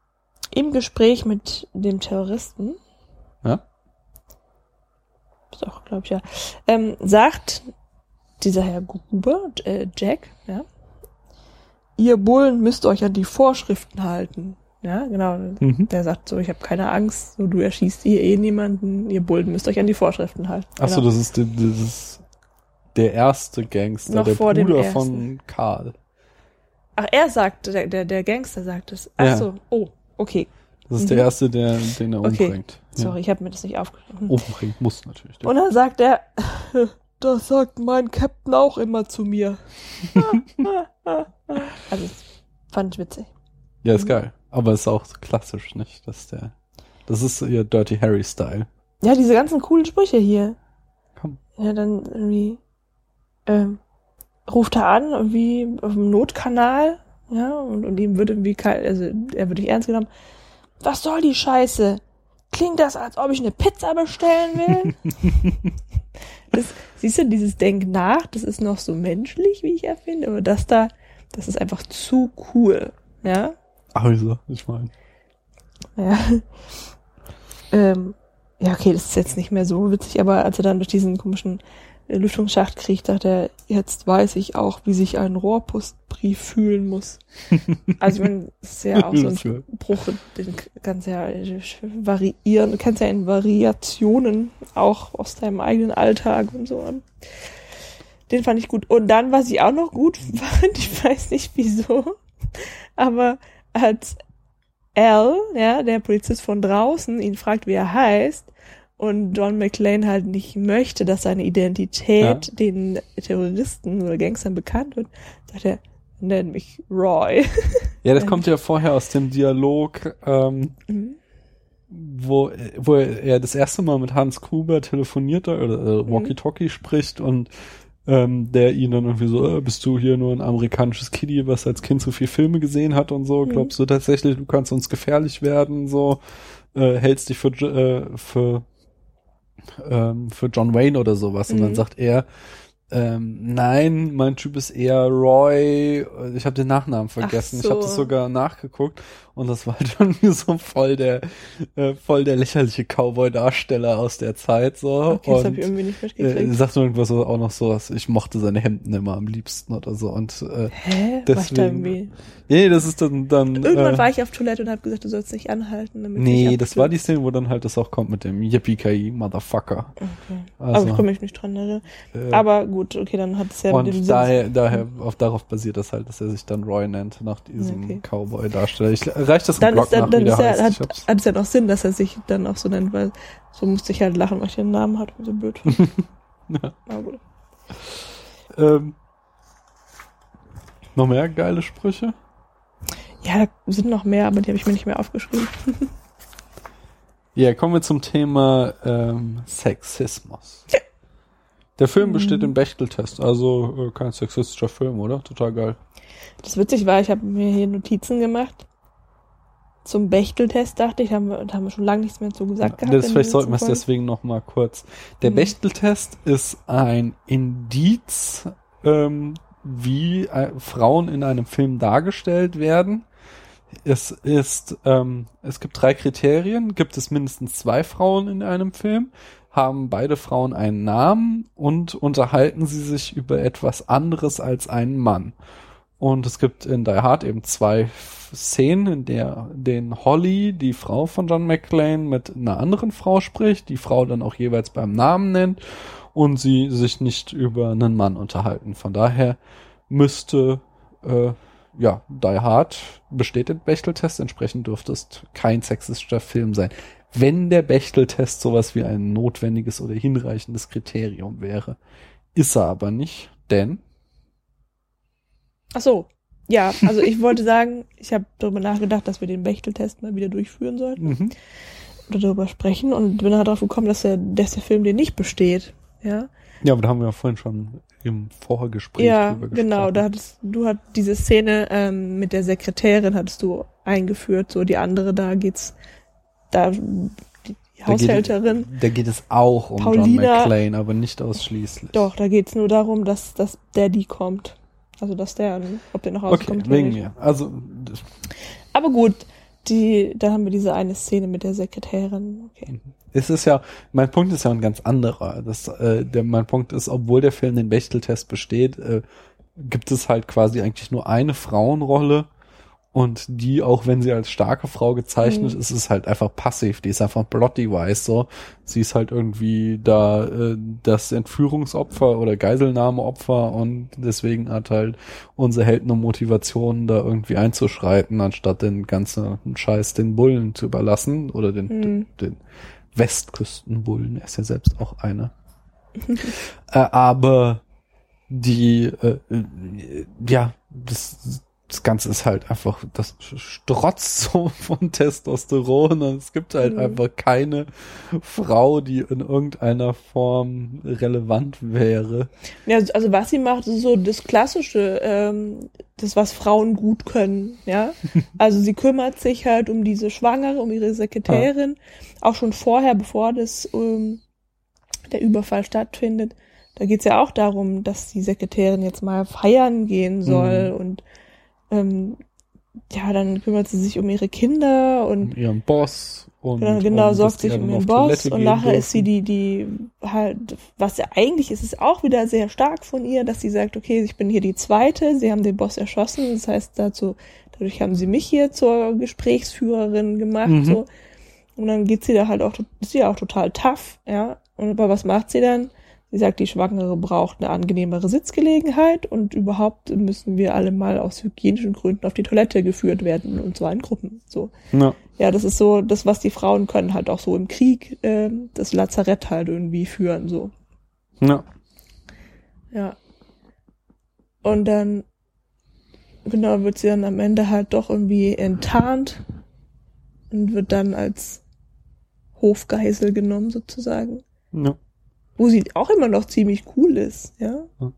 im Gespräch mit dem Terroristen, Ja? ist auch, glaube ich, ja, ähm, sagt dieser Herr Gruber, äh, Jack, ja, ihr Bullen müsst euch an die Vorschriften halten. Ja, genau. Mhm. Der sagt so, ich habe keine Angst, so du erschießt hier eh niemanden, ihr Bullen müsst euch an die Vorschriften halten. Achso, genau. das ist, die, das ist der erste Gangster, Noch der vor dem Bruder ersten. von Karl. Ach, er sagt, der, der, der Gangster sagt es. Ach Ja. so, oh, okay. Das ist Mhm. der erste, der, den er Okay. umbringt. Ja. Sorry, ich habe mir das nicht aufgeschrieben. Umbringt muss natürlich. Und dann sagt er, das sagt mein Captain auch immer zu mir. Also, das fand ich witzig. Ja, ist geil. Aber ist auch so klassisch, nicht? Dass der, das ist ihr Dirty Harry-Style. Ja, diese ganzen coolen Sprüche hier. Komm. Ja, dann irgendwie, ähm, ruft er an, irgendwie auf dem Notkanal, ja, und, und ihm wird irgendwie kalt, also er wird nicht ernst genommen. Was soll die Scheiße? Klingt das, als ob ich eine Pizza bestellen will? Das, siehst du, dieses Denk nach, das ist noch so menschlich, wie ich ja finde, aber das da, das ist einfach zu cool, ja. Also, ich meine. Ja. ähm, ja, okay, das ist jetzt nicht mehr so witzig, aber als er dann durch diesen komischen äh, Lüftungsschacht kriegt, dachte er, jetzt weiß ich auch, wie sich ein Rohrpostbrief fühlen muss. Also, ich meine, das ist ja auch so ein Spruch, den kannst du ja variieren, du kannst ja in Variationen auch aus deinem eigenen Alltag und so an. Den fand ich gut. Und dann, was ich auch noch gut fand, ich weiß nicht wieso, aber als Al, ja, der Polizist von draußen, ihn fragt, wie er heißt, und John McClane halt nicht möchte, dass seine Identität Ja. den Terroristen oder Gangstern bekannt wird, sagt er, nenn mich Roy. Ja, das kommt ja vorher aus dem Dialog, ähm, Mhm. wo, wo er das erste Mal mit Hans Gruber telefoniert oder äh, Mhm. Walkie-Talkie spricht und ähm, der ihn dann irgendwie so, äh, bist du hier nur ein amerikanisches Kiddie, was als Kind so viel Filme gesehen hat und so, Mhm. glaubst du tatsächlich, du kannst uns gefährlich werden, so, äh, hältst dich für, äh, für, ähm, für John Wayne oder sowas. Und Mhm. dann sagt er, ähm, nein, mein Typ ist eher Roy, ich habe den Nachnamen vergessen, Ach ich habe so. das sogar nachgeguckt und das war halt irgendwie so voll der äh, voll der lächerliche Cowboy-Darsteller aus der Zeit so. Okay, das habe und ich irgendwie nicht äh, mitgekriegt. sagt irgendwas so, auch noch so, was, ich mochte seine Hemden immer am liebsten oder so und äh, Hä? War ich da deswegen- irgendwie? nee, das ist dann dann Irgendwann äh, war ich auf Toilette und habe gesagt, du sollst nicht anhalten. Damit nee, ich das war die Szene, wo dann halt das auch kommt mit dem Yippie-Ki Motherfucker. Okay. Also, Aber ich kann mich nicht dran erinnern. äh, Aber gut, okay, dann hat es ja mit dem und Sinn. daher, daher auf, darauf basiert das halt, dass er sich dann Roy nennt, nach diesem Okay. Cowboy-Darsteller. Ich reicht das im Dann Blog ist er, nach, dann wie der ist er, heißt. hat, Ich hab's. hat es ja noch Sinn, dass er sich dann auch so nennt, weil so musste ich halt lachen, weil ich den Namen hatte, so blöd. Ja. Aber gut. Ähm, noch mehr geile Sprüche? Ja, da sind noch mehr, aber die habe ich mir nicht mehr aufgeschrieben. Ja, kommen wir zum Thema ähm, Sexismus. Der Film besteht im Bechtel-Test, also äh, kein sexistischer Film, oder? Total geil. Das witzig war, ich habe mir hier Notizen gemacht. Zum Bechtel-Test dachte ich, haben wir, da haben wir schon lange nichts mehr zu gesagt gehabt. Das, in vielleicht den sollten wir es letzten deswegen noch mal kurz. Der Mhm. Bechtel-Test ist ein Indiz, ähm, wie äh, Frauen in einem Film dargestellt werden. Es ist, ähm, es gibt drei Kriterien. Gibt es mindestens zwei Frauen in einem Film? Haben beide Frauen einen Namen und unterhalten sie sich über etwas anderes als einen Mann? Und es gibt in Die Hard eben zwei Szenen, in der den Holly, die Frau von John McClane, mit einer anderen Frau spricht, die Frau dann auch jeweils beim Namen nennt und sie sich nicht über einen Mann unterhalten. Von daher müsste, äh, ja, Die Hard besteht den Bechtel-Test, entsprechend dürfte es kein sexistischer Film sein. Wenn der Bechtel-Test sowas wie ein notwendiges oder hinreichendes Kriterium wäre. Ist er aber nicht, denn Ach so. Ja, also ich wollte sagen, ich habe darüber nachgedacht, dass wir den Bechtel-Test mal wieder durchführen sollten mhm. oder darüber sprechen und bin halt darauf gekommen, dass der, dass der Film den nicht besteht. Ja, Ja, aber da haben wir ja vorhin schon im Vorgespräch ja, drüber gesprochen. genau. Da hattest du hat diese Szene ähm, mit der Sekretärin hattest du eingeführt. So die andere, da geht's, da die Haushälterin. Da geht, da geht es auch um Paulina- John McClane, aber nicht ausschließlich. Doch, da geht's nur darum, dass dass Daddy kommt. Also dass der, ob der nach Hause Okay, kommt. oder wegen nicht. mir. Also, das- Aber gut, die, da haben wir diese eine Szene mit der Sekretärin. Okay. Es ist ja, mein Punkt ist ja ein ganz anderer. Das, äh, der, mein Punkt ist, obwohl der Film den Bechtel-Test besteht, äh, gibt es halt quasi eigentlich nur eine Frauenrolle und die, auch wenn sie als starke Frau gezeichnet mhm. ist, ist halt einfach passiv. Die ist einfach plotty-wise so. Sie ist halt irgendwie da äh, das Entführungsopfer oder Geiselnahmeopfer und deswegen hat halt unsere Held eine Motivation, da irgendwie einzuschreiten, anstatt den ganzen Scheiß den Bullen zu überlassen oder den, mhm. den, den Westküstenbullen. Er ist ja selbst auch eine. äh, aber die, äh, ja, das, das Ganze ist halt einfach, das strotzt so von Testosteron und es gibt halt mhm. einfach keine Frau, die in irgendeiner Form relevant wäre. Ja, also was sie macht, ist so das Klassische, ähm, das, was Frauen gut können, ja. Also sie kümmert sich halt um diese Schwangere, um ihre Sekretärin, ah. auch schon vorher, bevor das ähm, der Überfall stattfindet. Da geht's ja auch darum, dass die Sekretärin jetzt mal feiern gehen soll mhm. und ähm, ja, dann kümmert sie sich um ihre Kinder und um ihren Boss und genau, genau um, sorgt sich um ihren Boss und nachher ist sie die, die halt, was ja eigentlich ist, ist auch wieder sehr stark von ihr, dass sie sagt, okay, ich bin hier die Zweite, sie haben den Boss erschossen, das heißt dazu, dadurch haben sie mich hier zur Gesprächsführerin gemacht, mhm. so. Und dann geht sie da halt auch, ist sie ja auch total tough, ja. Und aber was macht sie dann? Sie sagt, die Schwangere braucht eine angenehmere Sitzgelegenheit und überhaupt müssen wir alle mal aus hygienischen Gründen auf die Toilette geführt werden und zwar in Gruppen. So. Ja. ja, das ist so das, was die Frauen können, halt auch so im Krieg äh, das Lazarett halt irgendwie führen. So. Ja. Ja. Und dann genau wird sie dann am Ende halt doch irgendwie enttarnt und wird dann als Hofgeisel genommen sozusagen. Ja. Wo sie auch immer noch ziemlich cool ist, ja. ja.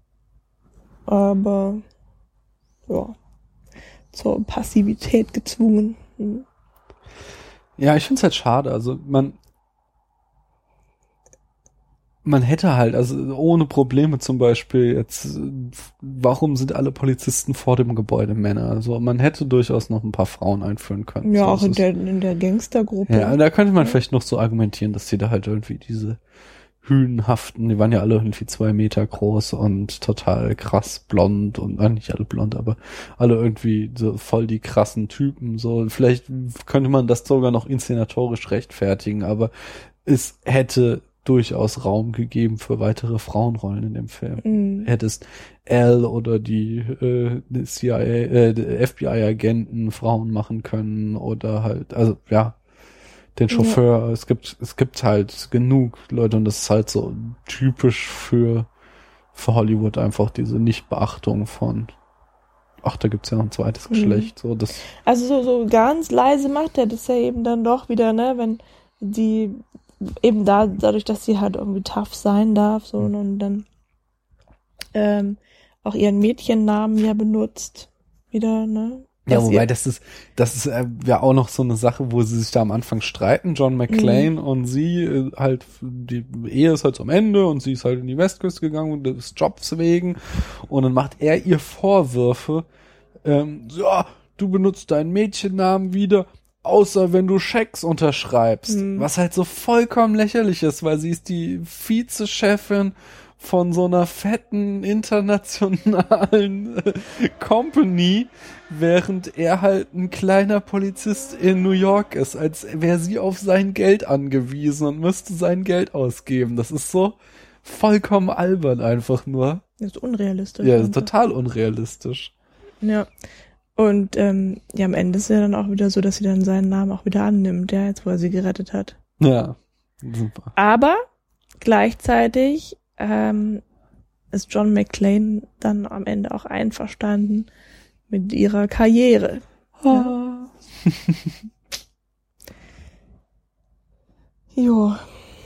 Aber, ja, zur Passivität gezwungen. Hm. Ja, ich find's halt schade. Also man, man hätte halt, also ohne Probleme zum Beispiel jetzt, warum sind alle Polizisten vor dem Gebäude Männer? Also man hätte durchaus noch ein paar Frauen einführen können. Ja, so, auch in der, in der Gangstergruppe. Ja, da könnte man ja. vielleicht noch so argumentieren, dass sie da halt irgendwie diese Hühnhaften, die waren ja alle irgendwie zwei Meter groß und total krass blond und äh, nicht alle blond, aber alle irgendwie so voll die krassen Typen, so. Vielleicht könnte man das sogar noch inszenatorisch rechtfertigen, aber es hätte durchaus Raum gegeben für weitere Frauenrollen in dem Film. Mhm. Hättest Al oder die, äh, die C I A, äh, die F B I-Agenten Frauen machen können oder halt, also ja, den Chauffeur, ja. es gibt, es gibt halt genug Leute und das ist halt so typisch für, für Hollywood einfach diese Nichtbeachtung von, ach, da gibt's ja noch ein zweites mhm. Geschlecht, so, das. Also so, so ganz leise macht er das ja eben dann doch wieder, ne, wenn die, eben da, dadurch, dass sie halt irgendwie tough sein darf, so, mhm. und dann, ähm, auch ihren Mädchennamen ja benutzt, wieder, ne. Ja, wobei das ist, das ist äh, ja auch noch so eine Sache, wo sie sich da am Anfang streiten, John McClane mhm. und sie äh, halt, die Ehe ist halt zum Ende und sie ist halt in die Westküste gegangen und des Jobs wegen und dann macht er ihr Vorwürfe, ähm, ja, du benutzt deinen Mädchennamen wieder, außer wenn du Schecks unterschreibst, mhm. was halt so vollkommen lächerlich ist, weil sie ist die Vizechefin von so einer fetten internationalen äh, Company, während er halt ein kleiner Polizist in New York ist, als wäre sie auf sein Geld angewiesen und müsste sein Geld ausgeben. Das ist so vollkommen albern einfach nur. Das ist unrealistisch. Ja, das ist total unrealistisch. Ja. Und ähm, ja, am Ende ist ja dann auch wieder so, dass sie dann seinen Namen auch wieder annimmt, ja, jetzt wo er sie gerettet hat. Ja, super. Aber gleichzeitig ähm, ist John McClane dann am Ende auch einverstanden mit ihrer Karriere. Ja. Jo.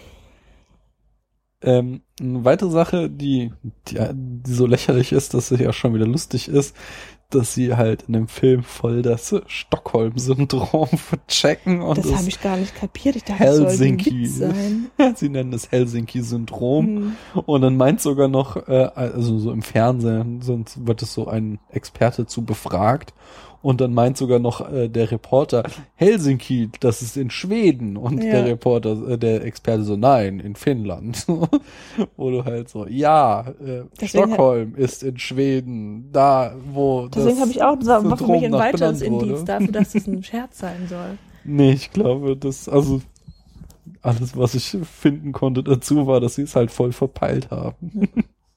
Ähm, eine weitere Sache, die, die, die so lächerlich ist, dass sie ja schon wieder lustig ist, dass sie halt in dem Film voll das Stockholm-Syndrom verchecken. Und das habe ich gar nicht kapiert. Ich dachte, das soll ein Witz sein. Sie nennen das Helsinki-Syndrom. Hm. Und dann meint sogar noch, äh, also so im Fernsehen, sonst wird es so ein Experte zu befragt. Und dann meint sogar noch äh, der Reporter, Helsinki, das ist in Schweden. Und Ja. der Reporter, äh, der Experte so, nein, in Finnland. Wo du halt so, ja, äh, Deswegen Stockholm ist in Schweden, da, wo Deswegen das habe ich auch, das war für Syndrom mich ein nach weiteres benannt wurde. Indiz dafür, dass das ein Scherz sein soll. Nee, ich glaube, das, also alles, was ich finden konnte dazu, war, dass sie es halt voll verpeilt haben.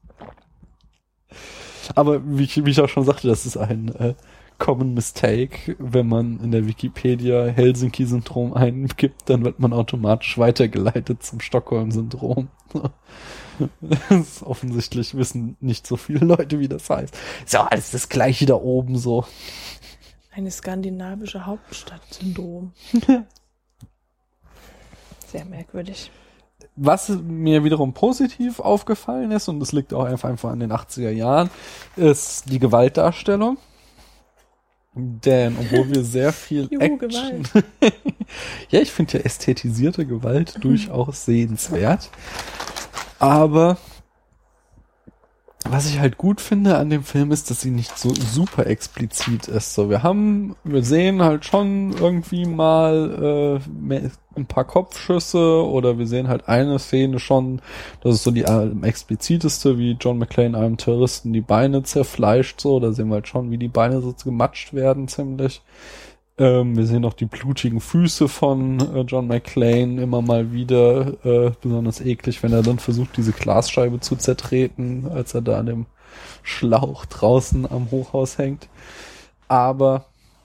Aber wie ich, wie ich auch schon sagte, das ist ein äh, Common Mistake. Wenn man in der Wikipedia Helsinki-Syndrom eingibt, dann wird man automatisch weitergeleitet zum Stockholm-Syndrom. Das ist offensichtlich wissen nicht so viele Leute, wie das heißt. Ist ja alles das Gleiche da oben so. Eine skandinavische Hauptstadt-Syndrom. Sehr merkwürdig. Was mir wiederum positiv aufgefallen ist, und das liegt auch einfach, einfach an den achtziger Jahren, ist die Gewaltdarstellung. Denn obwohl wir sehr viel Juhu, Action... ja, ich finde ja ästhetisierte Gewalt durchaus sehenswert. Aber was ich halt gut finde an dem Film ist, dass sie nicht so super explizit ist. So, wir haben, wir sehen halt schon irgendwie mal äh, ein paar Kopfschüsse oder wir sehen halt eine Szene schon, das ist so die äh, expliziteste, wie John McClane einem Terroristen die Beine zerfleischt, so, da sehen wir halt schon, wie die Beine so gematscht werden ziemlich. Ähm, wir sehen auch die blutigen Füße von äh, John McClane immer mal wieder, äh, besonders eklig, wenn er dann versucht, diese Glasscheibe zu zertreten, als er da an dem Schlauch draußen am Hochhaus hängt. Aber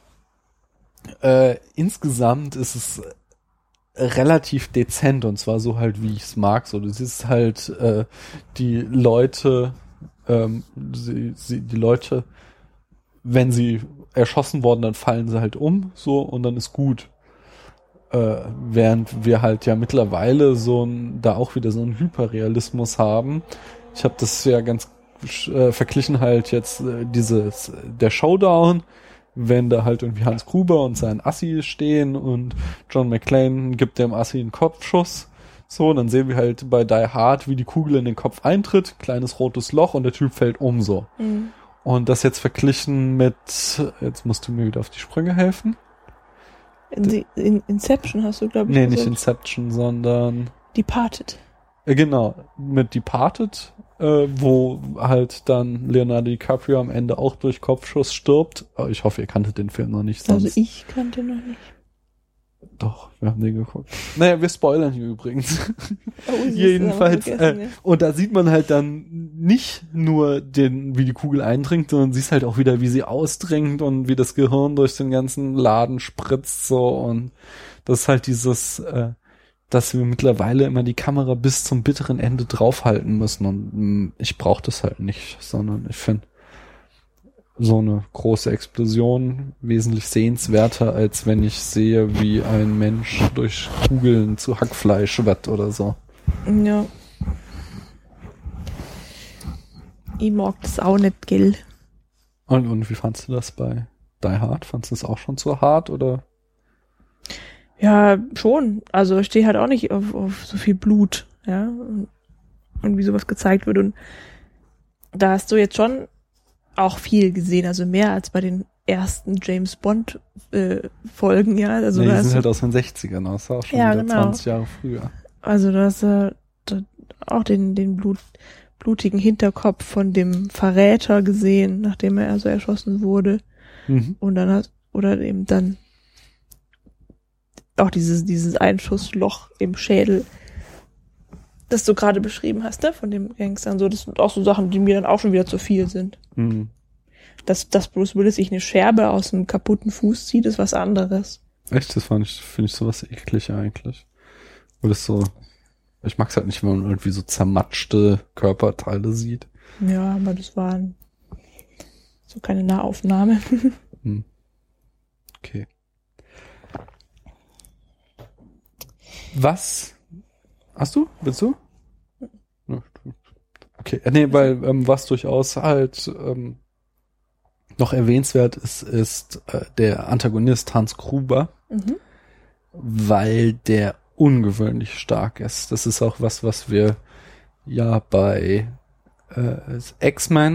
äh, insgesamt ist es relativ dezent und zwar so halt, wie ich es mag. So, du siehst halt äh, die Leute, ähm, sie, sie, die Leute, wenn sie erschossen worden, dann fallen sie halt um, so, und dann ist gut. Äh, während wir halt ja mittlerweile so ein, da auch wieder so einen Hyperrealismus haben. Ich habe das ja ganz äh, verglichen halt jetzt äh, dieses, der Showdown, wenn da halt irgendwie Hans Gruber und sein Assi stehen und John McClane gibt dem Assi einen Kopfschuss. So, dann sehen wir halt bei Die Hard, wie die Kugel in den Kopf eintritt, kleines rotes Loch und der Typ fällt um, so. Mhm. Und das jetzt verglichen mit, jetzt musst du mir wieder auf die Sprünge helfen. In, in Inception hast du, glaube ich, Nee, gesagt. nicht Inception, sondern, Departed. äh, genau, mit Departed, äh, wo halt dann Leonardo DiCaprio am Ende auch durch Kopfschuss stirbt. Oh, ich hoffe, ihr kanntet den Film noch nicht. Sonst Also ich kannte noch nicht. Doch, wir haben den geguckt. Naja, wir spoilern hier übrigens. Oh, siehst du, Jedenfalls, haben wir vergessen, äh, ja. und da sieht man halt dann nicht nur den, wie die Kugel eindringt, sondern siehst halt auch wieder, wie sie ausdringt und wie das Gehirn durch den ganzen Laden spritzt, so, und das ist halt dieses, äh, dass wir mittlerweile immer die Kamera bis zum bitteren Ende draufhalten müssen und mh, ich brauche das halt nicht, sondern ich finde so eine große Explosion wesentlich sehenswerter, als wenn ich sehe, wie ein Mensch durch Kugeln zu Hackfleisch wird oder so. Ja. Ich mag das auch nicht, gell? Und, und wie fandst du das bei Die Hard? Fandst du das auch schon zu hart oder? Ja, schon. Also ich stehe halt auch nicht auf, auf so viel Blut, ja. Und, und wie sowas gezeigt wird. Und da hast du jetzt schon auch viel gesehen, also mehr als bei den ersten James Bond äh, Folgen, ja. Also Nee, da die hast sind du, halt aus den sechzigern, das war auch schon Ja, wieder genau. zwanzig Jahre früher. also da hast du da auch den den Blut, blutigen Hinterkopf von dem Verräter gesehen, nachdem er also erschossen wurde. Mhm. Und dann hat, oder eben dann auch dieses, dieses Einschussloch im Schädel, das du gerade beschrieben hast, ne, von dem Gangster und so. Das sind auch so Sachen, die mir dann auch schon wieder zu viel sind. Mhm. Dass, dass Bruce Willis sich eine Scherbe aus einem kaputten Fuß zieht, ist was anderes. Echt, das fand ich, finde ich sowas eklig eigentlich. Weil das so, ich mag's halt nicht, wenn man irgendwie so zermatschte Körperteile sieht. Ja, aber das war so keine Nahaufnahme. Hm. Okay. Was? Hast du? Willst du? Ja, okay, äh, nee, weil ähm, was durchaus halt ähm, noch erwähnenswert ist, ist äh, der Antagonist Hans Gruber, Mhm. weil der ungewöhnlich stark ist. Das ist auch was, was wir ja bei äh, X-Men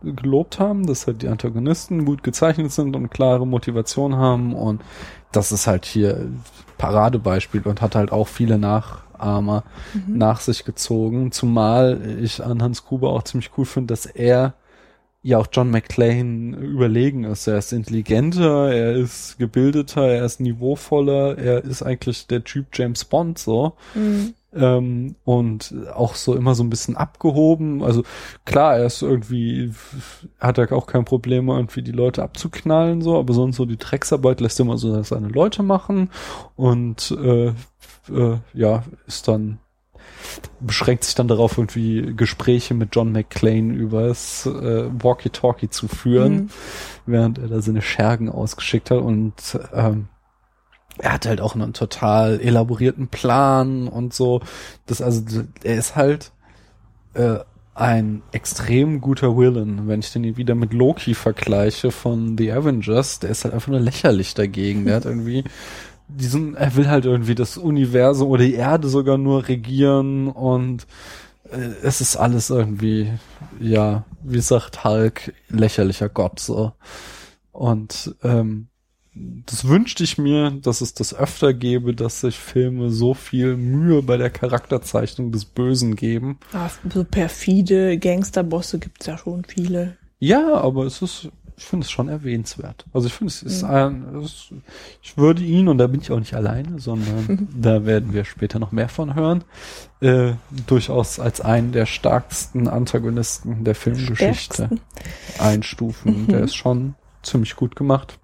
gelobt haben, dass halt die Antagonisten gut gezeichnet sind und klare Motivation haben und das ist halt hier Paradebeispiel und hat halt auch viele Nachahmer mhm. nach sich gezogen, zumal ich an Hans Gruber auch ziemlich cool finde, dass er ja auch John McClane überlegen ist. Er ist intelligenter, er ist gebildeter, er ist niveauvoller, er ist eigentlich der Typ James Bond so. Mhm. Ähm, und auch so immer so ein bisschen abgehoben. Also klar, er ist irgendwie, hat er auch kein Problem, irgendwie die Leute abzuknallen, so, aber sonst so die Drecksarbeit lässt er immer so seine Leute machen und äh, äh, ja, ist dann beschränkt sich dann darauf, irgendwie Gespräche mit John McClane übers äh, Walkie-Talkie zu führen, mhm. während er da seine Schergen ausgeschickt hat und ähm, er hat halt auch einen total elaborierten Plan und so. Das also, er ist halt äh, ein extrem guter Villain. Wenn ich den wieder mit Loki vergleiche von The Avengers, der ist halt einfach nur lächerlich dagegen. Der hat irgendwie diesen, er will halt irgendwie das Universum oder die Erde sogar nur regieren und äh, es ist alles irgendwie, ja, wie sagt Hulk, lächerlicher Gott so. Und ähm, das wünschte ich mir, dass es das öfter gäbe, dass sich Filme so viel Mühe bei der Charakterzeichnung des Bösen geben. Ah, so perfide Gangsterbosse gibt's ja schon viele. Ja, aber es ist, ich finde es schon erwähnenswert. Also ich finde, es ist ein, es, ich würde ihn, und da bin ich auch nicht alleine, sondern da werden wir später noch mehr von hören, äh, durchaus als einen der stärksten Antagonisten der Filmgeschichte stärksten. einstufen. Mhm. Der ist schon ziemlich gut gemacht.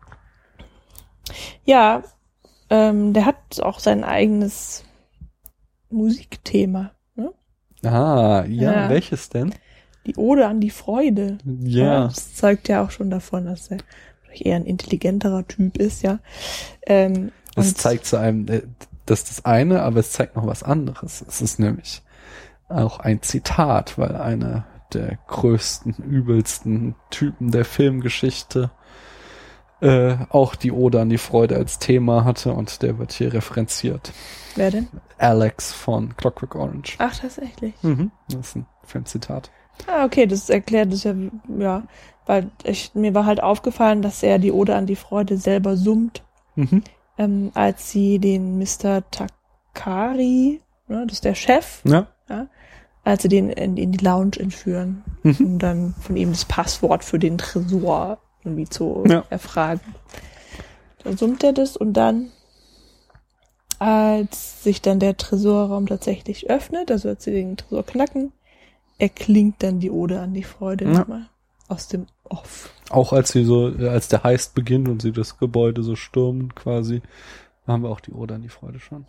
Ja, ähm, der hat auch sein eigenes Musikthema. Ne? Ah, ja, ja, welches denn? Die Ode an die Freude. Ja. ja. Das zeugt ja auch schon davon, dass er eher ein intelligenterer Typ ist, ja. Ähm, das zeigt zu einem, das ist das eine, aber es zeigt noch was anderes. Es ist nämlich auch ein Zitat, weil einer der größten, übelsten Typen der Filmgeschichte Äh, auch die Ode an die Freude als Thema hatte und der wird hier referenziert. Wer denn? Alex von Clockwork Orange. Ach, tatsächlich. Mhm, das ist ein Filmzitat. Ah, okay, das erklärt es ja, ja, weil ich, mir war halt aufgefallen, dass er die Ode an die Freude selber summt, mhm. ähm, als sie den Mister Takari, ne, das ist der Chef, ja. Ja, als sie den in, in die Lounge entführen, mhm. um dann von ihm das Passwort für den Tresor irgendwie zu ja. erfragen. Dann summt er das und dann, als sich dann der Tresorraum tatsächlich öffnet, also als sie den Tresor knacken, erklingt dann die Ode an die Freude ja. nochmal aus dem Off. Auch als sie so, als der Heist beginnt und sie das Gebäude so stürmen quasi, da haben wir auch die Ode an die Freude schon.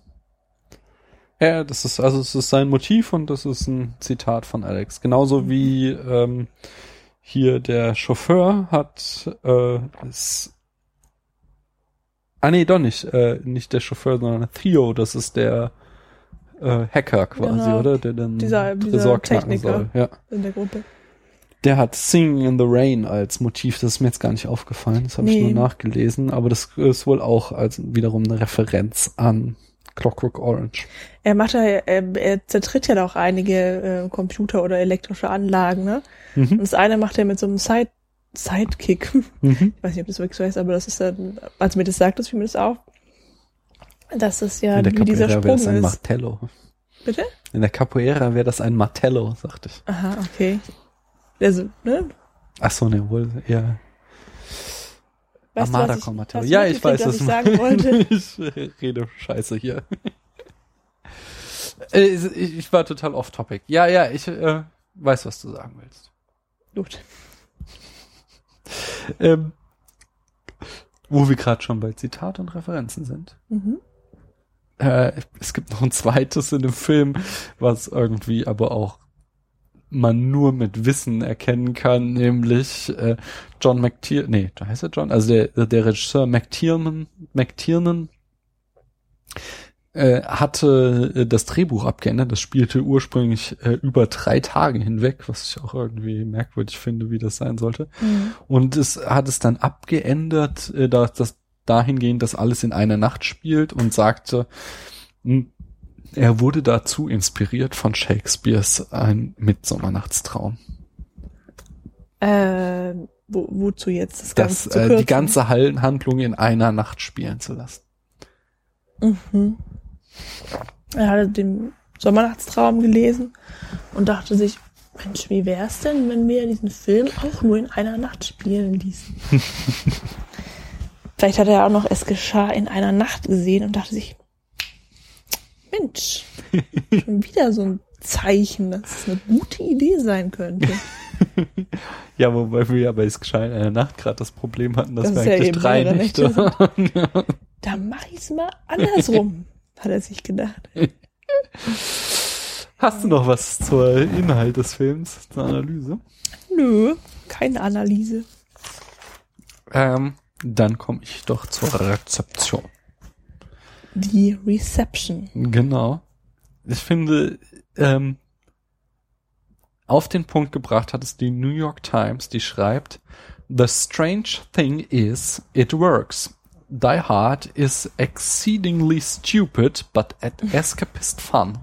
Ja, das ist, also es ist sein Motiv und das ist ein Zitat von Alex. Genauso mhm. wie ähm, hier der Chauffeur hat äh, es, ah nee, doch nicht, äh, nicht der Chauffeur, sondern Theo, das ist der äh, Hacker quasi, genau. oder? Der dann dieser, dieser Techniker soll. Ja. in der Gruppe. Der hat Singing in the Rain als Motiv, das ist mir jetzt gar nicht aufgefallen, das habe nee. ich nur nachgelesen, aber das ist wohl auch als wiederum eine Referenz an Clockwork Orange. Er macht ja, er, er zertritt ja auch einige äh, Computer oder elektrische Anlagen, ne? Mhm. Und das eine macht er mit so einem Side Sidekick. Mhm. Ich weiß nicht, ob das wirklich so heißt, aber das ist dann, als mir das sagt, das fiel mir das auf. Das ist ja in der wie dieser Sprung das ein ist. Martello. Bitte? In der Capoeira wäre das ein Martello, sagte ich. Aha, okay. Also, ne? Ach so, ne, wohl eher weißt Armada du, Martello. Ja, ich weiß, was ich sagen wollte. Ich rede Scheiße hier. ich, ich war total off-topic. Ja, ja, ich äh, weiß, was du sagen willst. Gut. ähm, wo wir gerade schon bei Zitat und Referenzen sind. Mhm. Äh, es gibt noch ein zweites in dem Film, was irgendwie aber auch man nur mit Wissen erkennen kann, nämlich äh, John McTiernan, nee, da heißt er John, also der, der Regisseur McTiernan, McTiernan äh, hatte äh, das Drehbuch abgeändert, das spielte ursprünglich äh, über drei Tage hinweg, was ich auch irgendwie merkwürdig finde, wie das sein sollte. Mhm. Und es hat es dann abgeändert, äh, dass das dahingehend, dass alles in einer Nacht spielt und sagte, mh, er wurde dazu inspiriert von Shakespeares Ein Midsommernachtstraum. Äh, wo, wozu jetzt das Das, Ganze zu äh, kürzen? die ganze Hall- Handlung in einer Nacht spielen zu lassen. Mhm. Er hatte den Sommernachtstraum gelesen und dachte sich, Mensch, wie wär's denn, wenn wir diesen Film auch nur in einer Nacht spielen ließen? Vielleicht hat er auch noch Es geschah in einer Nacht gesehen und dachte sich, Mensch, schon wieder so ein Zeichen, dass es eine gute Idee sein könnte. Ja, wobei wir ja bei Es geschah in einer Nacht gerade das Problem hatten, dass Das wir ist ja eigentlich eben drei mehrere Nächte Nächte haben. Da mach ich's mal andersrum, hat er sich gedacht. Hast du noch was zur Inhalt des Films, zur Analyse? Nö, keine Analyse. Ähm, dann komme ich doch zur Rezeption. Die Reception. Genau. Ich finde, ähm, auf den Punkt gebracht hat es die New York Times, die schreibt, The strange thing is, it works. Die Hard is exceedingly stupid, but at escapist fun.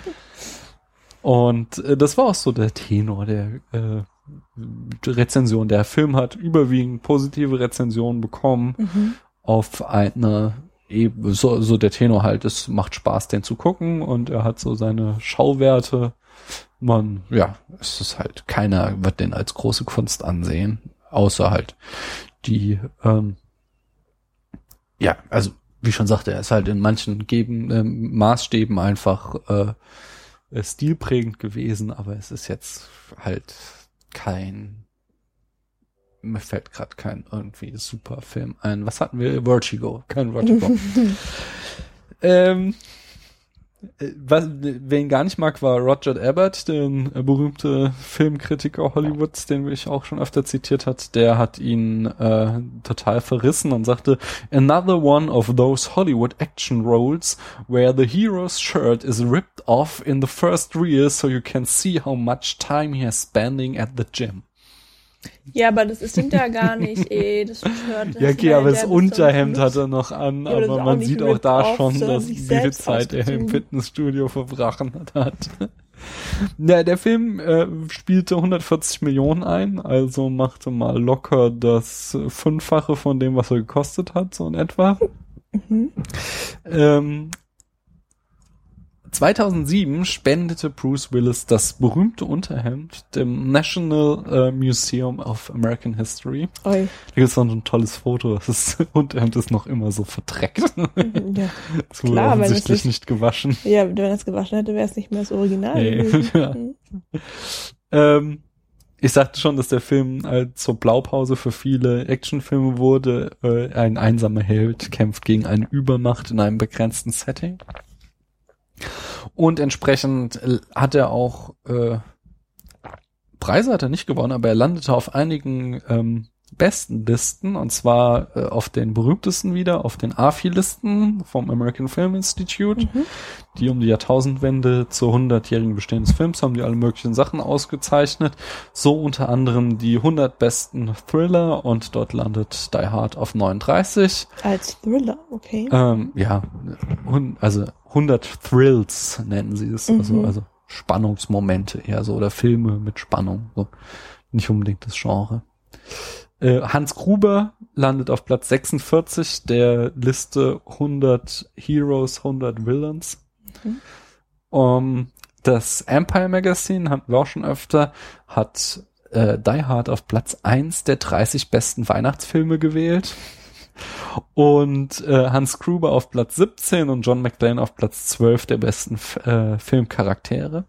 Und äh, das war auch so der Tenor der äh, Rezension. Der Film hat überwiegend positive Rezensionen bekommen Mhm. auf eine eben so, so der Tenor halt, es macht Spaß, den zu gucken und er hat so seine Schauwerte. Man, ja, es ist halt, keiner wird den als große Kunst ansehen, außer halt die, ähm, ja, also wie schon sagte, er ist halt in manchen Geben, ähm, Maßstäben einfach äh, stilprägend gewesen, aber es ist jetzt halt kein, mir fällt gerade kein irgendwie super Film ein. Was hatten wir? Vertigo, kein Vertigo. ähm, was, wen gar nicht mag, war Roger Ebert, der äh, berühmte Filmkritiker Hollywoods, den ich auch schon öfter zitiert hat. Der hat ihn äh, total verrissen und sagte, another one of those Hollywood action roles where the hero's shirt is ripped off in the first reel so you can see how much time he is spending at the gym. Ja, aber das stimmt ja gar nicht, ey. Das Shirt, das Ja, okay, aber das der Unterhemd bis hat er noch an, Ja, aber das aber ist auch man nicht sieht auch ripped da off, schon, sondern dass sich wie viel selbst Zeit er im ausgezogen. Fitnessstudio verbrachen hat. Ja, der Film äh, spielte hundertvierzig Millionen ein, also machte mal locker das Fünffache von dem, was er gekostet hat, so in etwa. Mhm. Ähm, zweitausendsieben spendete Bruce Willis das berühmte Unterhemd dem National äh, Museum of American History. Oi. Da gibt es noch ein tolles Foto. Das Unterhemd ist noch immer so verdreckt. Ja. Es wurde Klar, wenn es offensichtlich nicht- nicht gewaschen. Ja, wenn er es gewaschen hätte, wäre es nicht mehr das Original Nee, gewesen. ja. Mhm. Ähm, ich sagte schon, dass der Film äh, zur Blaupause für viele Actionfilme wurde. Äh, ein einsamer Held kämpft gegen eine Übermacht in einem begrenzten Setting. Und entsprechend äh, hat er auch äh, Preise hat er nicht gewonnen, aber er landete auf einigen ähm, besten Listen, und zwar äh, auf den berühmtesten wieder, auf den A F I-Listen vom American Film Institute, Mhm. die um die Jahrtausendwende zur hundertjährigen Bestehen des Films haben die alle möglichen Sachen ausgezeichnet, so unter anderem die hundert besten Thriller, und dort landet Die Hard auf neununddreißig. Als Thriller, okay. Ähm, ja, hun- also hundert Thrills nennen sie es, also, Mhm. also Spannungsmomente eher so, oder Filme mit Spannung, so. Nicht unbedingt das Genre. Äh, Hans Gruber landet auf Platz sechsundvierzig der Liste hundert Heroes, hundert Villains. Mhm. Um, das Empire Magazine, hatten wir auch schon öfter, hat äh, Die Hard auf Platz eins der dreißig besten Weihnachtsfilme gewählt. Und äh, Hans Gruber auf Platz siebzehn und John McClane auf Platz zwölf der besten F- äh, Filmcharaktere.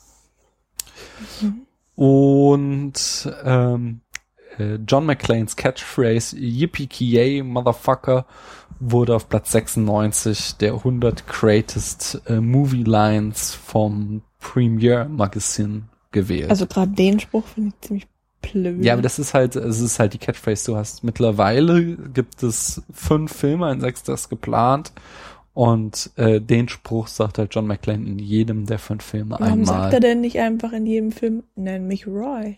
Mhm. Und ähm, äh, John McClanes Catchphrase Yippee-ki-yay, Motherfucker, wurde auf Platz sechsundneunzig der hundert Greatest äh, Movie Lines vom Premiere Magazine gewählt. Also gerade den Spruch finde ich ziemlich blöd. Ja, aber das ist halt, es ist halt die Catchphrase. Du hast mittlerweile gibt es fünf Filme, ein sechster ist geplant, und äh, den Spruch sagt halt John McClane in jedem der fünf Filme Warum einmal. sagt er denn nicht einfach in jedem Film, nenn mich Roy?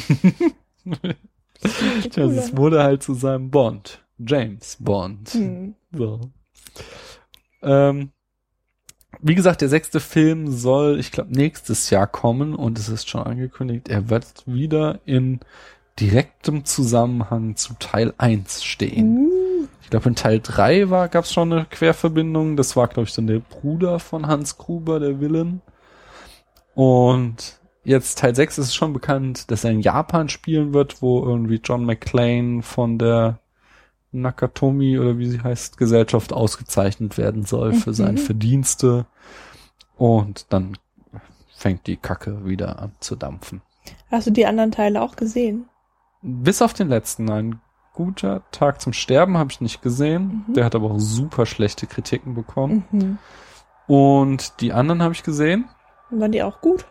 Tja, es wurde halt zu seinem Bond. James Bond. Hm. So. Ähm, wie gesagt, der sechste Film soll, ich glaube, nächstes Jahr kommen, und es ist schon angekündigt, er wird wieder in direktem Zusammenhang zu Teil eins stehen. Uh. Ich glaube, in Teil drei war, gab es schon eine Querverbindung. Das war, glaube ich, dann der Bruder von Hans Gruber, der Villain. Und jetzt Teil sechs ist schon bekannt, dass er in Japan spielen wird, wo irgendwie John McClane von der Nakatomi oder wie sie heißt, Gesellschaft ausgezeichnet werden soll für mhm. seine Verdienste. Und dann fängt die Kacke wieder an zu dampfen. Hast du die anderen Teile auch gesehen? Bis auf den letzten. Ein guter Tag zum Sterben habe ich nicht gesehen. Mhm. Der hat aber auch super schlechte Kritiken bekommen. Mhm. Und die anderen habe ich gesehen. Waren die auch gut?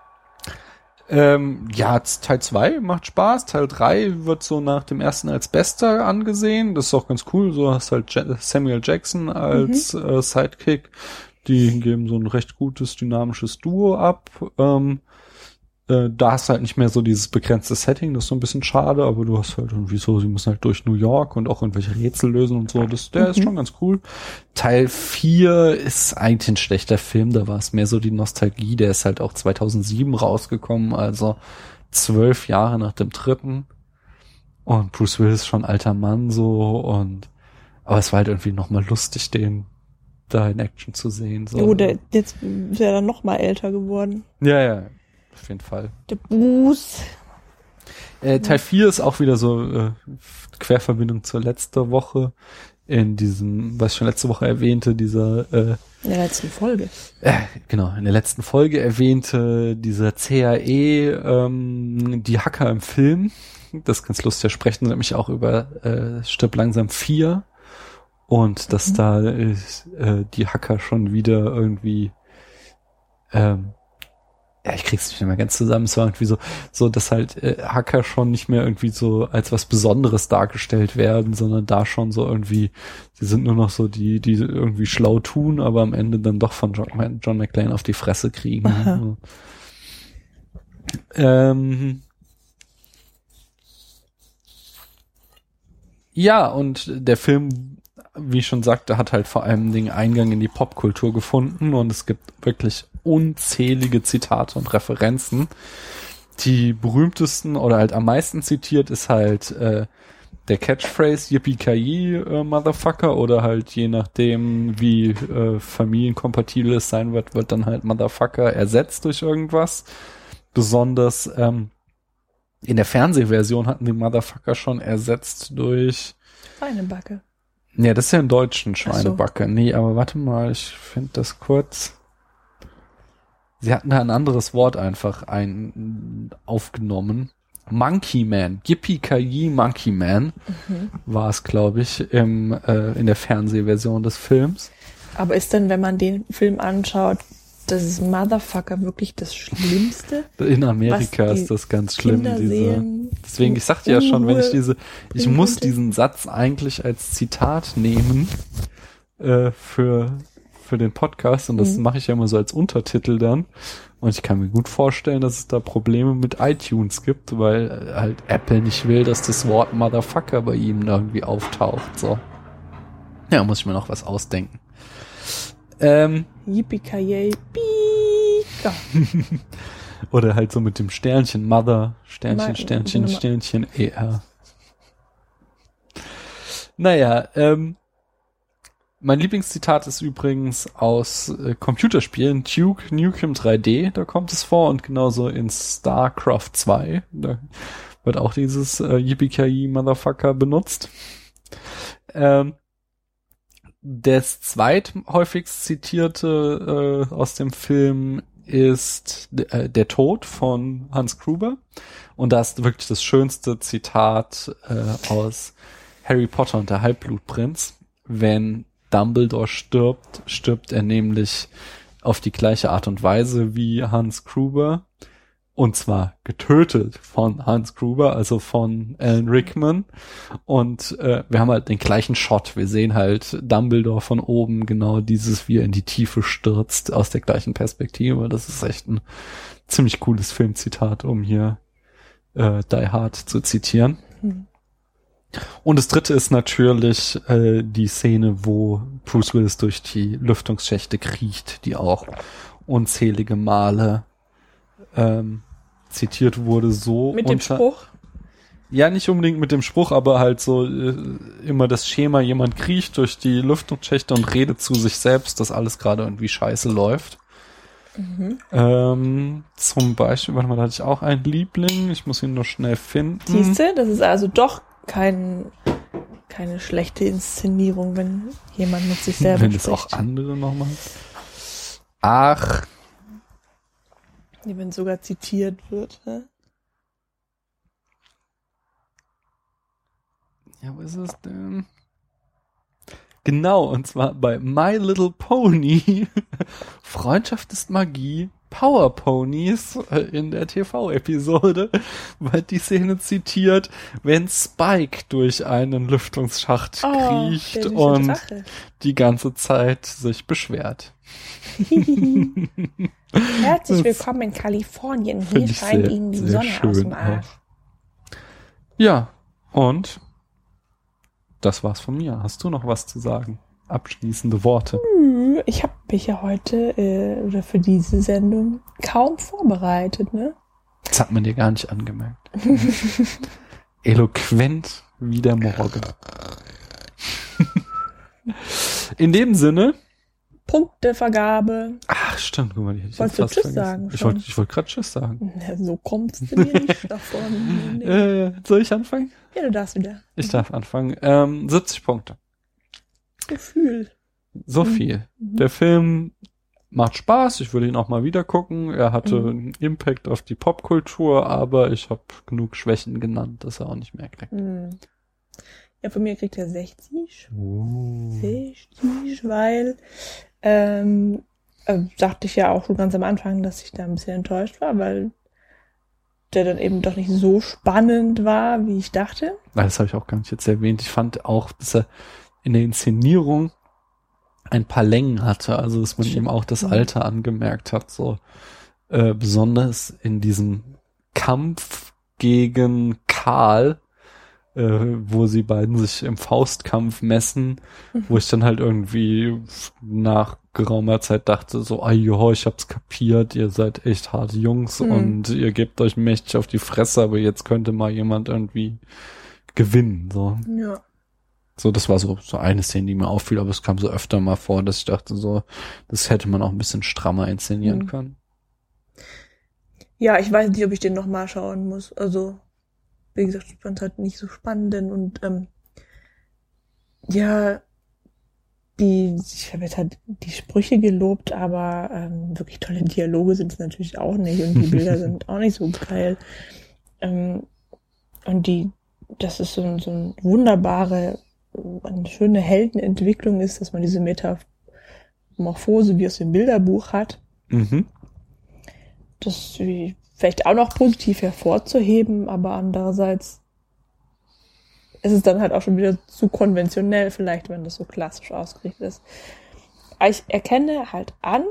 Ähm, ja, Teil zwei macht Spaß. Teil drei wird so nach dem ersten als bester angesehen. Das ist auch ganz cool. So hast halt Samuel Jackson als mhm. äh, Sidekick. Die geben so ein recht gutes, dynamisches Duo ab. Ähm, äh, da hast du halt nicht mehr so dieses begrenzte Setting. Das ist so ein bisschen schade, aber du hast halt irgendwie so, sie müssen halt durch New York und auch irgendwelche Rätsel lösen und so. Das, der mhm. ist schon ganz cool. Teil vier ist eigentlich ein schlechter Film. Da war es mehr so die Nostalgie. Der ist halt auch zweitausendsieben rausgekommen, also zwölf Jahre nach dem dritten. Und Bruce Willis ist schon ein alter Mann so und aber es war halt irgendwie nochmal lustig, den da in Action zu sehen. So. Oh, der, jetzt ist er dann noch mal älter geworden. Ja, ja, auf jeden Fall. Der Bruce. Äh, Teil vier ist auch wieder so äh, Querverbindung zur letzten Woche. In diesem, was ich schon letzte Woche erwähnte, dieser äh, in der letzten Folge. Äh, genau, in der letzten Folge erwähnte dieser C A E, ähm, die Hacker im Film. Das ist ganz lustig, sprechen nämlich auch über äh, Stirb langsam vier. Und dass mhm. da ist, äh, die Hacker schon wieder irgendwie ähm, ja, ich krieg's nicht mehr ganz zusammen, es war irgendwie so, so, dass halt äh, Hacker schon nicht mehr irgendwie so als was Besonderes dargestellt werden, sondern da schon so irgendwie, sie sind nur noch so die, die irgendwie schlau tun, aber am Ende dann doch von John, John McClane auf die Fresse kriegen. Aha. Ähm, ja, und der Film, wie ich schon sagte, hat halt vor allem den Eingang in die Popkultur gefunden und es gibt wirklich unzählige Zitate und Referenzen. Die berühmtesten oder halt am meisten zitiert ist halt äh, der Catchphrase Yippie-Ki-Yay, äh, Motherfucker, oder halt je nachdem, wie äh, familienkompatibel es sein wird, wird dann halt Motherfucker ersetzt durch irgendwas. Besonders ähm, in der Fernsehversion hatten die Motherfucker schon ersetzt durch Schweinebacke. Ja, das ist ja im Deutschen Schweinebacke. Ach so. Nee, aber warte mal, ich finde das kurz. Sie hatten da ein anderes Wort einfach ein aufgenommen. Monkey Man. Yippie-Ki-Yay Monkey Man mhm. war es, glaube ich, im, äh, in der Fernsehversion des Films. Aber ist denn, wenn man den Film anschaut, das ist Motherfucker wirklich das Schlimmste? In Amerika ist das ganz schlimm. Diese, deswegen, ich sagte ja schon, wenn ich diese, ich muss diesen Satz eigentlich als Zitat nehmen äh, für für den Podcast und das mhm. mache ich ja immer so als Untertitel dann. Und ich kann mir gut vorstellen, dass es da Probleme mit iTunes gibt, weil halt Apple nicht will, dass das Wort Motherfucker bei ihm irgendwie auftaucht. So. Ja, muss ich mir noch was ausdenken. Ähm, Yippie-Ki-Yay, ja. Oder halt so mit dem Sternchen Mother, Sternchen, Nein, Sternchen, Sternchen, E R. Naja, ähm, mein Lieblingszitat ist übrigens aus äh, Computerspielen, Duke Nukem drei D, da kommt es vor, und genauso in StarCraft zwei, da wird auch dieses äh, Yippie-Ki-Yay Motherfucker benutzt. Ähm, das zweithäufigst zitierte äh, aus dem Film ist äh, der Tod von Hans Gruber, und da ist wirklich das schönste Zitat äh, aus Harry Potter und der Halbblutprinz. Wenn Dumbledore stirbt, stirbt er nämlich auf die gleiche Art und Weise wie Hans Gruber, und zwar getötet von Hans Gruber, also von Alan Rickman, und äh, wir haben halt den gleichen Shot, wir sehen halt Dumbledore von oben, genau dieses, wie er in die Tiefe stürzt, aus der gleichen Perspektive. Das ist echt ein ziemlich cooles Filmzitat, um hier äh, Die Hard zu zitieren. Hm. Und das dritte ist natürlich äh, die Szene, wo Bruce Willis durch die Lüftungsschächte kriecht, die auch unzählige Male ähm, zitiert wurde. So mit dem unter, Spruch? Ja, nicht unbedingt mit dem Spruch, aber halt so äh, immer das Schema, jemand kriecht durch die Lüftungsschächte und redet zu sich selbst, dass alles gerade irgendwie scheiße läuft. Mhm. Ähm, zum Beispiel, warte mal, da hatte ich auch einen Liebling, ich muss ihn nur schnell finden. Siehst du, das ist also doch kein, keine schlechte Inszenierung, wenn jemand mit sich selber Wenn spricht. es auch andere nochmal. Ach. Ja, wenn sogar zitiert wird. Ne? Ja, wo ist es denn? Genau, und zwar bei My Little Pony. Freundschaft ist Magie. Power Ponies in der T V-Episode wird die Szene zitiert, wenn Spike durch einen Lüftungsschacht Oh, kriecht der süße und Drache. die ganze Zeit sich beschwert. Herzlich Das willkommen in Kalifornien. Hier Finde ich scheint sehr, Ihnen die sehr Sonne aus schön dem Arsch. auch. Ja, und das war's von mir. Hast du noch was zu sagen? Abschließende Worte. Ich habe mich ja heute äh, oder für diese Sendung kaum vorbereitet, ne? Das hat man dir gar nicht angemerkt. Eloquent wie der Morgen. In dem Sinne. Punktevergabe. Ach, stimmt, guck mal, die hätte ich Wolltest jetzt du fast Tschüss vergessen. sagen Ich schon? wollte ich wollte gerade Tschüss sagen. Na, so kommst du mir nicht davon. Nee. Äh, soll ich anfangen? Ja, du darfst wieder. Ich darf anfangen. Ähm, siebzig Punkte. Gefühl. So Mhm. viel. Der Film macht Spaß. Ich würde ihn auch mal wieder gucken. Er hatte Mhm. einen Impact auf die Popkultur, aber ich habe genug Schwächen genannt, dass er auch nicht mehr kriegt. Hm. Ja, von mir kriegt er sechzig. Oh. sechzig, weil ähm, äh, sagte ich ja auch schon ganz am Anfang, dass ich da ein bisschen enttäuscht war, weil der dann eben doch nicht so spannend war, wie ich dachte. Das habe ich auch gar nicht jetzt erwähnt. Ich fand auch, dass er in der Inszenierung ein paar Längen hatte, also dass man ihm auch das Mhm. Alter angemerkt hat, so äh, besonders in diesem Kampf gegen Karl, äh, wo sie beiden sich im Faustkampf messen, Mhm. wo ich dann halt irgendwie nach geraumer Zeit dachte, so, ah jo, ich hab's kapiert, ihr seid echt harte Jungs Mhm. und ihr gebt euch mächtig auf die Fresse, aber jetzt könnte mal jemand irgendwie gewinnen, so. Ja. So, das war so, so eine Szene, die mir auffiel, aber es kam so öfter mal vor, dass ich dachte, so, das hätte man auch ein bisschen strammer inszenieren Mhm. können. Ja, ich weiß nicht, ob ich den nochmal schauen muss. Also, wie gesagt, ich fand es halt nicht so spannend und ähm, ja, die, ich habe jetzt halt die Sprüche gelobt, aber ähm, wirklich tolle Dialoge sind es natürlich auch nicht und die Bilder sind auch nicht so geil. Ähm, und die, das ist so, ein- so eine wunderbare, eine schöne Heldenentwicklung ist, dass man diese Metamorphose wie aus dem Bilderbuch hat. Mhm. Das ist wie- vielleicht auch noch positiv hervorzuheben, aber andererseits ist es dann halt auch schon wieder zu konventionell, vielleicht, wenn das so klassisch ausgerichtet ist. Aber ich erkenne halt an,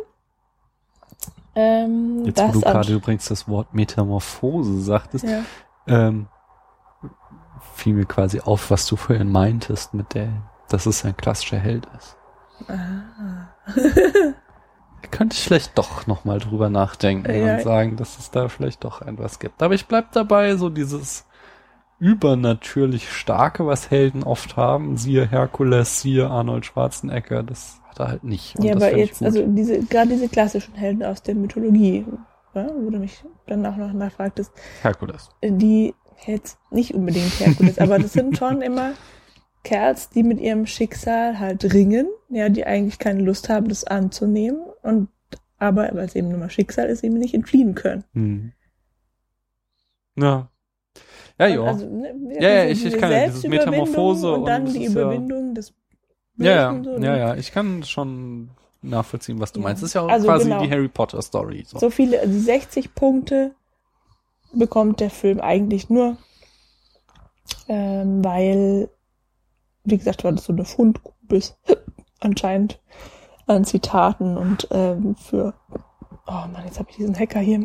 ähm, Jetzt, wo dass du an- gerade übrigens das Wort Metamorphose sagtest, ja, ähm, fiel mir quasi auf, was du vorhin meintest, mit der, dass es ein klassischer Held ist. ah. Könnte ich vielleicht doch nochmal drüber nachdenken Ja. und sagen, dass es da vielleicht doch etwas gibt. Aber ich bleib dabei, so dieses übernatürlich Starke, was Helden oft haben, siehe Herkules, siehe Arnold Schwarzenegger, das hat er halt nicht. Und Ja, das aber find ich jetzt, gut. also diese, gerade diese klassischen Helden aus der Mythologie, ja, wo du mich dann auch noch nachfragtest, Herkules. die jetzt nicht unbedingt Herkules, aber das sind schon immer Kerls, die mit ihrem Schicksal halt ringen, ja, die eigentlich keine Lust haben, das anzunehmen und aber, weil es eben nur mal Schicksal ist, eben nicht entfliehen können. Hm. Ja. Ja, Und ja. Also, ne, Ja, ja, ich- ich kann ja dieses Selbstüberwindung Metamorphose und dann und die das ist ja- Überwindung des Ja, ja, Bösen, so, ja, ne? ja, ich kann schon nachvollziehen, was du Ja. meinst. Das ist ja auch Also quasi genau. die Harry Potter Story. So. So viele, also sechzig Punkte bekommt der Film eigentlich nur, ähm, weil, wie gesagt, war das so eine Fundgrube ist, anscheinend an Zitaten und ähm, für, oh Mann, jetzt habe ich diesen Hacker hier.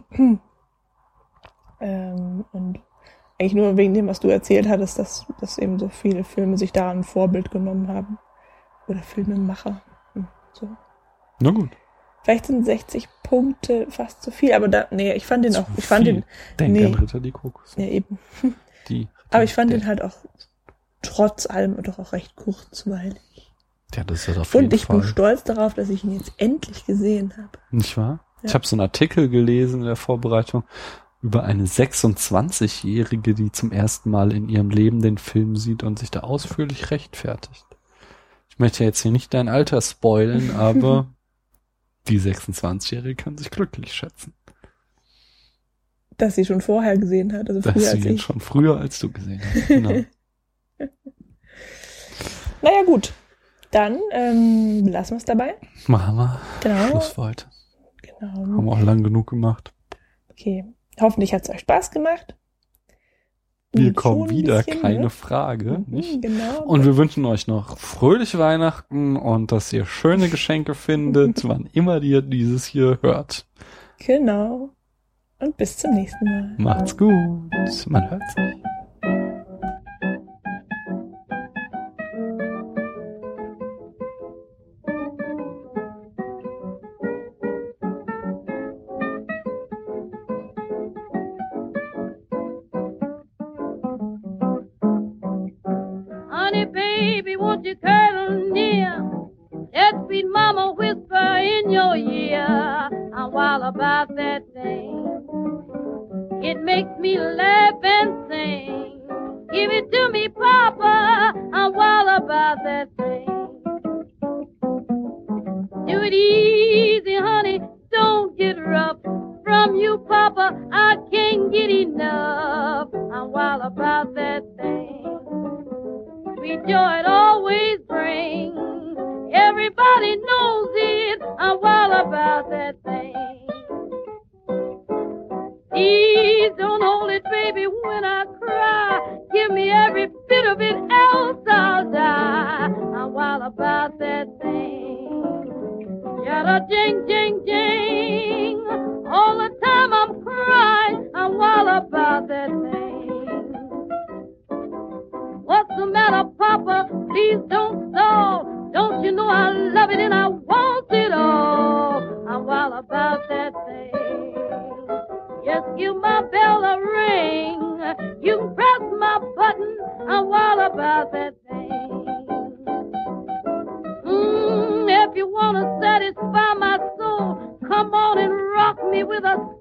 ähm, und eigentlich nur wegen dem, was du erzählt hattest, dass, dass eben so viele Filme sich da ein Vorbild genommen haben. Oder Filmemacher. Hm, so. Na gut. Vielleicht sind sechzig Punkte fast zu viel, aber da, nee, ich fand den Zu auch, ich fand viel. den, Denk nee. an Ritter die Kokos. ja eben, Die Aber ich fand der, den halt auch trotz allem doch auch recht kurzweilig. Ja, das ist auf jeden Und ich Fall. bin stolz darauf, dass ich ihn jetzt endlich gesehen habe. Nicht wahr? Ja. Ich habe so einen Artikel gelesen in der Vorbereitung über eine sechsundzwanzigjährige, die zum ersten Mal in ihrem Leben den Film sieht und sich da ausführlich rechtfertigt. Ich möchte jetzt hier nicht dein Alter spoilen, aber die sechsundzwanzigjährige kann sich glücklich schätzen. Dass sie schon vorher gesehen hat, also Dass früher sie als ihn ich. schon früher als du gesehen hast. Genau. Naja, gut. Dann ähm, lassen wir es dabei. Machen wir. Genau. Schluss für heute. Genau. Haben wir auch lang genug gemacht. Okay. Hoffentlich hat es euch Spaß gemacht. Wir Schon kommen ein wieder, bisschen, keine ne? Frage. Mhm, Nicht? genau. Und wir wünschen euch noch fröhliche Weihnachten und dass ihr schöne Geschenke findet, wann immer ihr dieses hier hört. Genau. Und bis zum nächsten Mal. Macht's gut. Man hört sich. Honey, baby, won't you cuddle near? Let sweet mama whisper in your ear. I'm wild about that thing. It makes me laugh and sing. Give it to me, Papa. I'm wild about that thing. Do it easy, honey. Don't get rough. From you, Papa, I can't get enough. I'm wild about that thing. Sweet joy it always brings. Everybody knows it. I'm wild about that thing. Please don't hold it, baby, when I cry. Give me every bit of it, else I'll die. I'm wild about that thing. Yada jing, jing, jing. All the time I'm crying. I'm wild about that thing. What's the matter, Papa? Please don't stall. Don't you know I love it and I want it all? I'm wild about that thing. Just give my bell a ring. You can press my button. I'm wild about that thing. Mm, if you want to satisfy my soul, come on and rock me with a